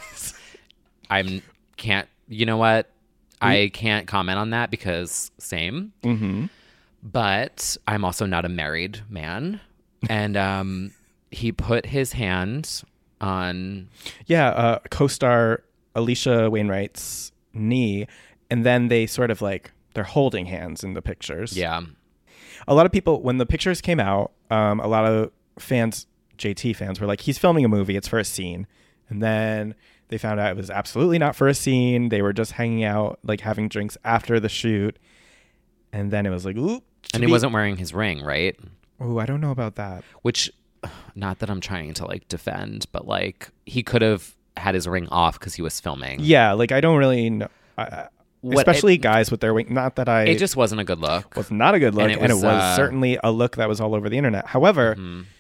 Speaker 9: You know what? I can't comment on that because same.
Speaker 2: Mm-hmm.
Speaker 9: But I'm also not a married man. And he put his hand on...
Speaker 2: Yeah, co-star Alicia Wainwright's knee. And then they sort of like, they're holding hands in the pictures.
Speaker 9: Yeah.
Speaker 2: A lot of people, when the pictures came out, a lot of fans, JT fans, were like, he's filming a movie. It's for a scene. And then they found out it was absolutely not for a scene. They were just hanging out, like having drinks after the shoot. And then it was like, ooh.
Speaker 9: And he wasn't wearing his ring, right?
Speaker 2: Oh, I don't know about that.
Speaker 9: Which, not that I'm trying to like defend, but like he could have had his ring off because he was filming.
Speaker 2: Yeah, like I don't really know. Especially guys with their wing. Not that I...
Speaker 9: It just wasn't a good look.
Speaker 2: Was not a good look. And it was certainly a look that was all over the internet. However,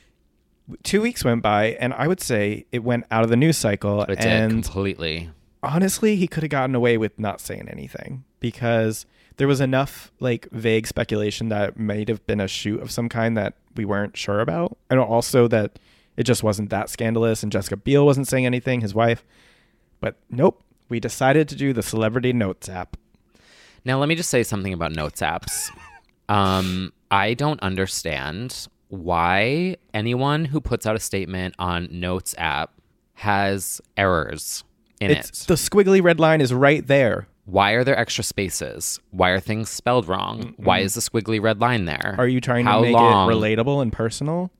Speaker 2: 2 weeks went by, and I would say it went out of the news cycle.
Speaker 9: It did, completely.
Speaker 2: Honestly, he could have gotten away with not saying anything because there was enough like vague speculation that it might have been a shoot of some kind that we weren't sure about. And also that it just wasn't that scandalous, and Jessica Biel wasn't saying anything, his wife. But nope. We decided to do the Celebrity Notes app.
Speaker 9: Now, let me just say something about Notes apps. I don't understand why anyone who puts out a statement on Notes app has errors in it.
Speaker 2: The squiggly red line is right there.
Speaker 9: Why are there extra spaces? Why are things spelled wrong? Mm-mm. Why is the squiggly red line there?
Speaker 2: Are you trying to make it relatable and personal?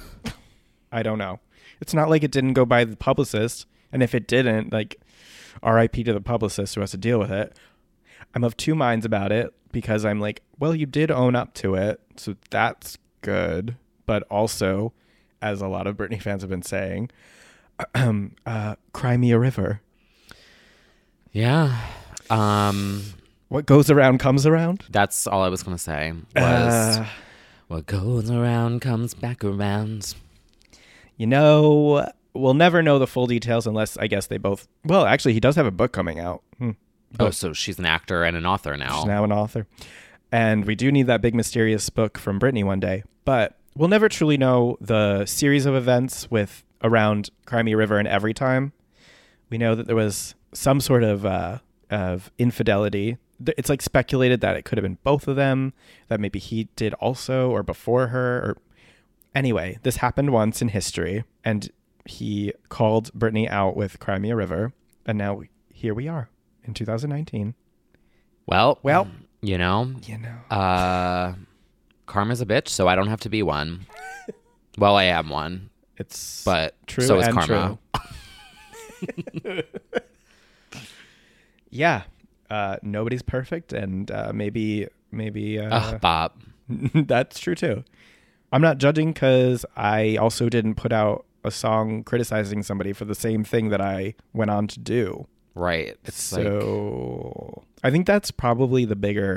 Speaker 2: I don't know. It's not like it didn't go by the publicist. And if it didn't, like... RIP to the publicist who has to deal with it. I'm of two minds about it because I'm like, well, you did own up to it, so that's good. But also, as a lot of Britney fans have been saying, cry me a river.
Speaker 9: Yeah.
Speaker 2: What goes around comes around?
Speaker 9: That's all I was going to say was what goes around comes back around.
Speaker 2: You know... We'll never know the full details unless, I guess, they both... Well, actually, he does have a book coming out.
Speaker 9: Oh, so she's an actor and an author now.
Speaker 2: She's now an author. And we do need that big mysterious book from Britney one day. But we'll never truly know the series of events with around Cry Me a River and Every Time. We know that there was some sort of infidelity. It's like speculated that it could have been both of them, that maybe he did also or before her. Or anyway, this happened once in history, and... He called Britney out with Cry Me a River, and now here we are in 2019.
Speaker 9: Well, you know, karma's a bitch, so I don't have to be one. Well, I am one. But
Speaker 2: true,
Speaker 9: so is karma.
Speaker 2: Yeah, nobody's perfect, and maybe.
Speaker 9: Bob.
Speaker 2: That's true too. I'm not judging because I also didn't put out a song criticizing somebody for the same thing that I went on to do.
Speaker 9: Right.
Speaker 2: So I think that's probably the bigger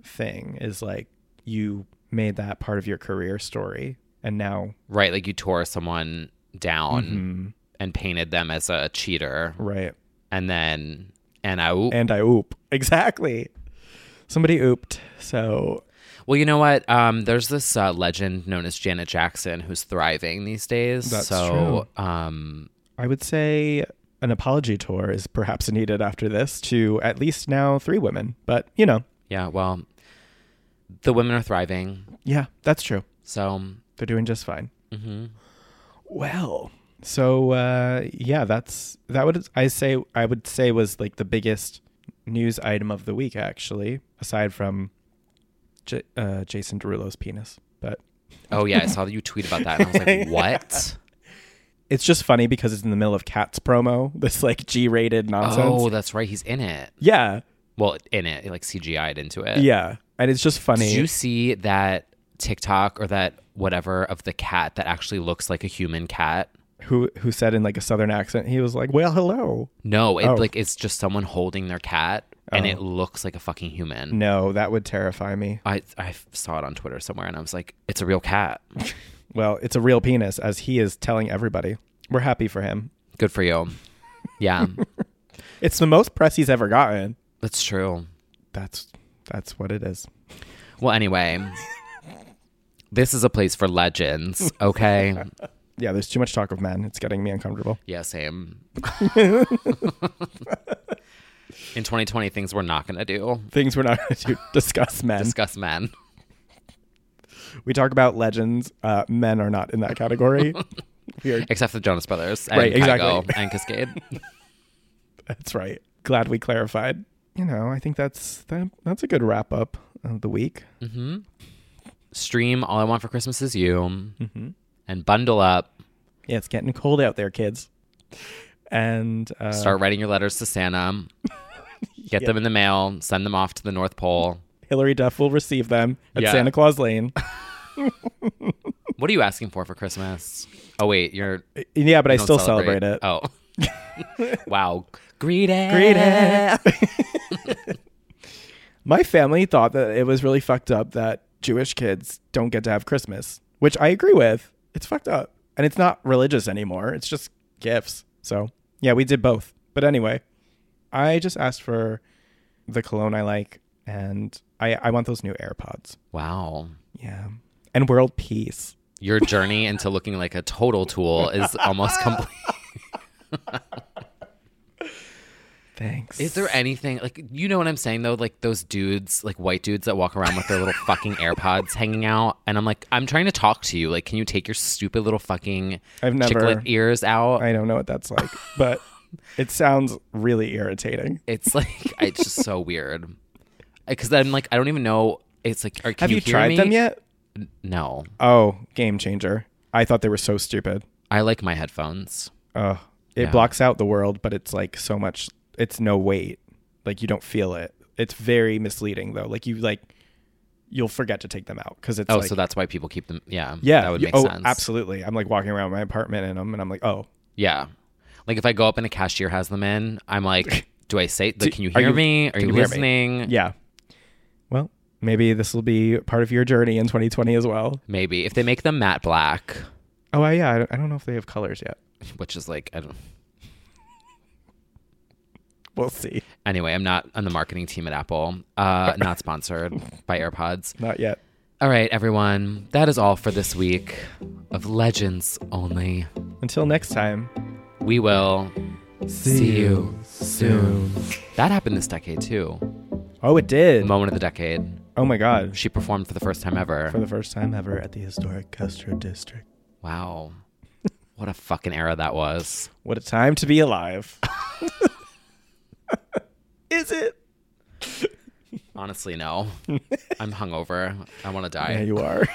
Speaker 2: thing is like you made that part of your career story and now.
Speaker 9: Right. Like you tore someone down and painted them as a cheater.
Speaker 2: Right.
Speaker 9: And then, and I oop.
Speaker 2: Exactly. Somebody ooped. So.
Speaker 9: Well, you know what? There's this legend known as Janet Jackson who's thriving these days.
Speaker 2: That's
Speaker 9: true.
Speaker 2: I would say an apology tour is perhaps needed after this to at least now 3 women. But, you know.
Speaker 9: Yeah, well, the women are thriving.
Speaker 2: Yeah, that's true.
Speaker 9: So
Speaker 2: they're doing just fine.
Speaker 9: Mm-hmm.
Speaker 2: Well, so yeah, I would say was like the biggest news item of the week, actually, aside from Jason Derulo's penis. But
Speaker 9: oh yeah, I saw that you tweet about that, and I was like, what?
Speaker 2: It's just funny because it's in the middle of Cats promo. This like G-rated nonsense.
Speaker 9: Oh, that's right, he's in it.
Speaker 2: Yeah.
Speaker 9: Well, in it, like CGI'd into it.
Speaker 2: Yeah, and it's just funny.
Speaker 9: Did you see that TikTok or that whatever of the cat that actually looks like a human cat?
Speaker 2: Who said in like a southern accent, he was like, well, hello.
Speaker 9: No, it's just someone holding their cat. And it looks like a fucking human.
Speaker 2: No, that would terrify me.
Speaker 9: I saw it on Twitter somewhere, and I was like, it's a real cat.
Speaker 2: Well, it's a real penis, as he is telling everybody. We're happy for him.
Speaker 9: Good for you. Yeah.
Speaker 2: It's the most press he's ever gotten.
Speaker 9: That's true.
Speaker 2: That's what it is.
Speaker 9: Well, anyway, this is a place for legends, okay?
Speaker 2: Yeah, there's too much talk of men. It's getting me uncomfortable.
Speaker 9: Yeah, same. In 2020, things we're not going to do.
Speaker 2: Things we're not going to do. Discuss men.
Speaker 9: Discuss men.
Speaker 2: We talk about legends. Men are not in that category.
Speaker 9: Except for the Jonas Brothers. And
Speaker 2: right, exactly.
Speaker 9: Kygo and Cascade.
Speaker 2: That's right. Glad we clarified. You know, I think that's a good wrap up of the week.
Speaker 9: Mm-hmm. Stream All I Want for Christmas Is You. Mm-hmm. And bundle up.
Speaker 2: Yeah, it's getting cold out there, kids. And
Speaker 9: start writing your letters to Santa. Get them in the mail. Send them off to the North Pole.
Speaker 2: Hillary Duff will receive them at Santa Claus Lane.
Speaker 9: What are you asking for Christmas? Oh, wait.
Speaker 2: Yeah, but I still celebrate it.
Speaker 9: Oh. Wow. Greedy.
Speaker 2: My family thought that it was really fucked up that Jewish kids don't get to have Christmas, which I agree with. It's fucked up. And it's not religious anymore. It's just gifts. So, yeah, we did both. But anyway, I just asked for the cologne I like, and I want those new AirPods.
Speaker 9: Wow.
Speaker 2: Yeah. And world peace.
Speaker 9: Your journey into looking like a total tool is almost complete.
Speaker 2: Thanks.
Speaker 9: Is there anything, like, you know what I'm saying, though? Like, those dudes, like, white dudes that walk around with their little fucking AirPods hanging out. And I'm like, I'm trying to talk to you. Like, can you take your stupid little fucking chiclet ears out?
Speaker 2: I don't know what that's like, but it sounds really irritating.
Speaker 9: It's like, it's just so weird. Because I'm like, I don't even know. It's like,
Speaker 2: have you tried them yet?
Speaker 9: No.
Speaker 2: Oh, game changer. I thought they were so stupid.
Speaker 9: I like my headphones.
Speaker 2: It blocks out the world, but it's like so much. It's no weight. Like you don't feel it. It's very misleading though. Like you'll forget to take them out because it's.
Speaker 9: Oh,
Speaker 2: like,
Speaker 9: so that's why people keep them. Yeah.
Speaker 2: Yeah.
Speaker 9: That would make sense.
Speaker 2: Absolutely. I'm like walking around my apartment in them, and I'm like, oh.
Speaker 9: Yeah. Like if I go up and a cashier has them in, I'm like, do I say? Like, can you hear me? Are you listening?
Speaker 2: Yeah. Well, maybe this will be part of your journey in 2020 as well.
Speaker 9: Maybe if they make them matte black.
Speaker 2: Oh yeah. I don't know if they have colors yet.
Speaker 9: Which is like, I don't.
Speaker 2: We'll see.
Speaker 9: Anyway, I'm not on the marketing team at Apple. Not sponsored by AirPods.
Speaker 2: Not yet.
Speaker 9: All right, everyone. That is all for this week of Legends Only.
Speaker 2: Until next time,
Speaker 9: we will see you soon. That happened this decade, too.
Speaker 2: Oh, it did.
Speaker 9: Moment of the decade.
Speaker 2: Oh, my God.
Speaker 9: She performed for the first time ever.
Speaker 2: For the first time ever at the historic Castro District.
Speaker 9: Wow. What a fucking era that was.
Speaker 2: What a time to be alive. Is it?
Speaker 9: Honestly, no. I'm hungover. I want to die.
Speaker 2: Yeah, you are.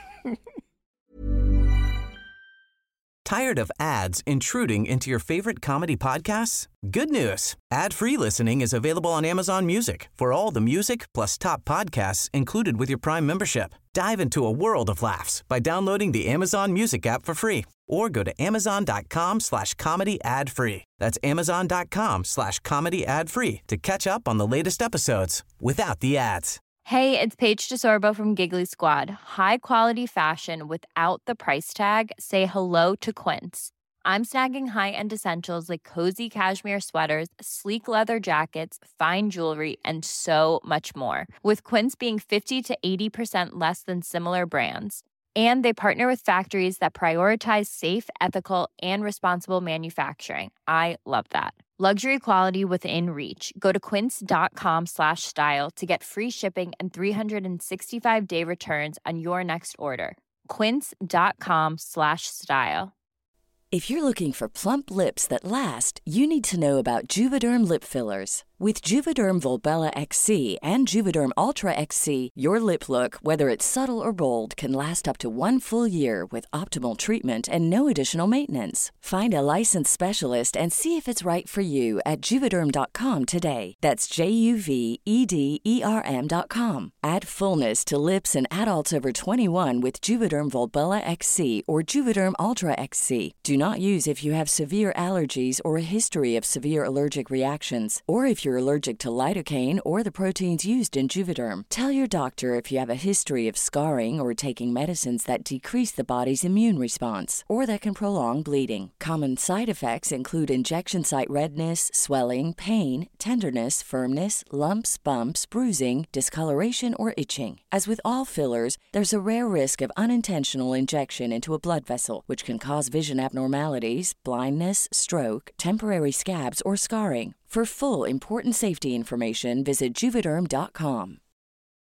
Speaker 13: Tired of ads intruding into your favorite comedy podcasts? Good news. Ad-free listening is available on Amazon Music for all the music plus top podcasts included with your Prime membership. Dive into a world of laughs by downloading the Amazon Music app for free or go to amazon.com/comedy ad-free. That's amazon.com/comedy ad-free to catch up on the latest episodes without the ads.
Speaker 14: Hey, it's Paige DeSorbo from Giggly Squad. High quality fashion without the price tag. Say hello to Quince. I'm snagging high-end essentials like cozy cashmere sweaters, sleek leather jackets, fine jewelry, and so much more. With Quince being 50 to 80% less than similar brands. And they partner with factories that prioritize safe, ethical, and responsible manufacturing. I love that. Luxury quality within reach. Go to quince.com/style to get free shipping and 365-day returns on your next order. Quince.com/style.
Speaker 15: If you're looking for plump lips that last, you need to know about Juvederm lip fillers. With Juvederm Volbella XC and Juvederm Ultra XC, your lip look, whether it's subtle or bold, can last up to 1 full year with optimal treatment and no additional maintenance. Find a licensed specialist and see if it's right for you at Juvederm.com today. That's JUVEDERM.com. Add fullness to lips in adults over 21 with Juvederm Volbella XC or Juvederm Ultra XC. Do not use if you have severe allergies or a history of severe allergic reactions, or if you're allergic to lidocaine or the proteins used in Juvederm. Tell your doctor if you have a history of scarring or taking medicines that decrease the body's immune response or that can prolong bleeding. Common side effects include injection site redness, swelling, pain, tenderness, firmness, lumps, bumps, bruising, discoloration, or itching. As with all fillers, there's a rare risk of unintentional injection into a blood vessel, which can cause vision abnormalities, blindness, stroke, temporary scabs, or scarring. For full, important safety information, visit Juvederm.com.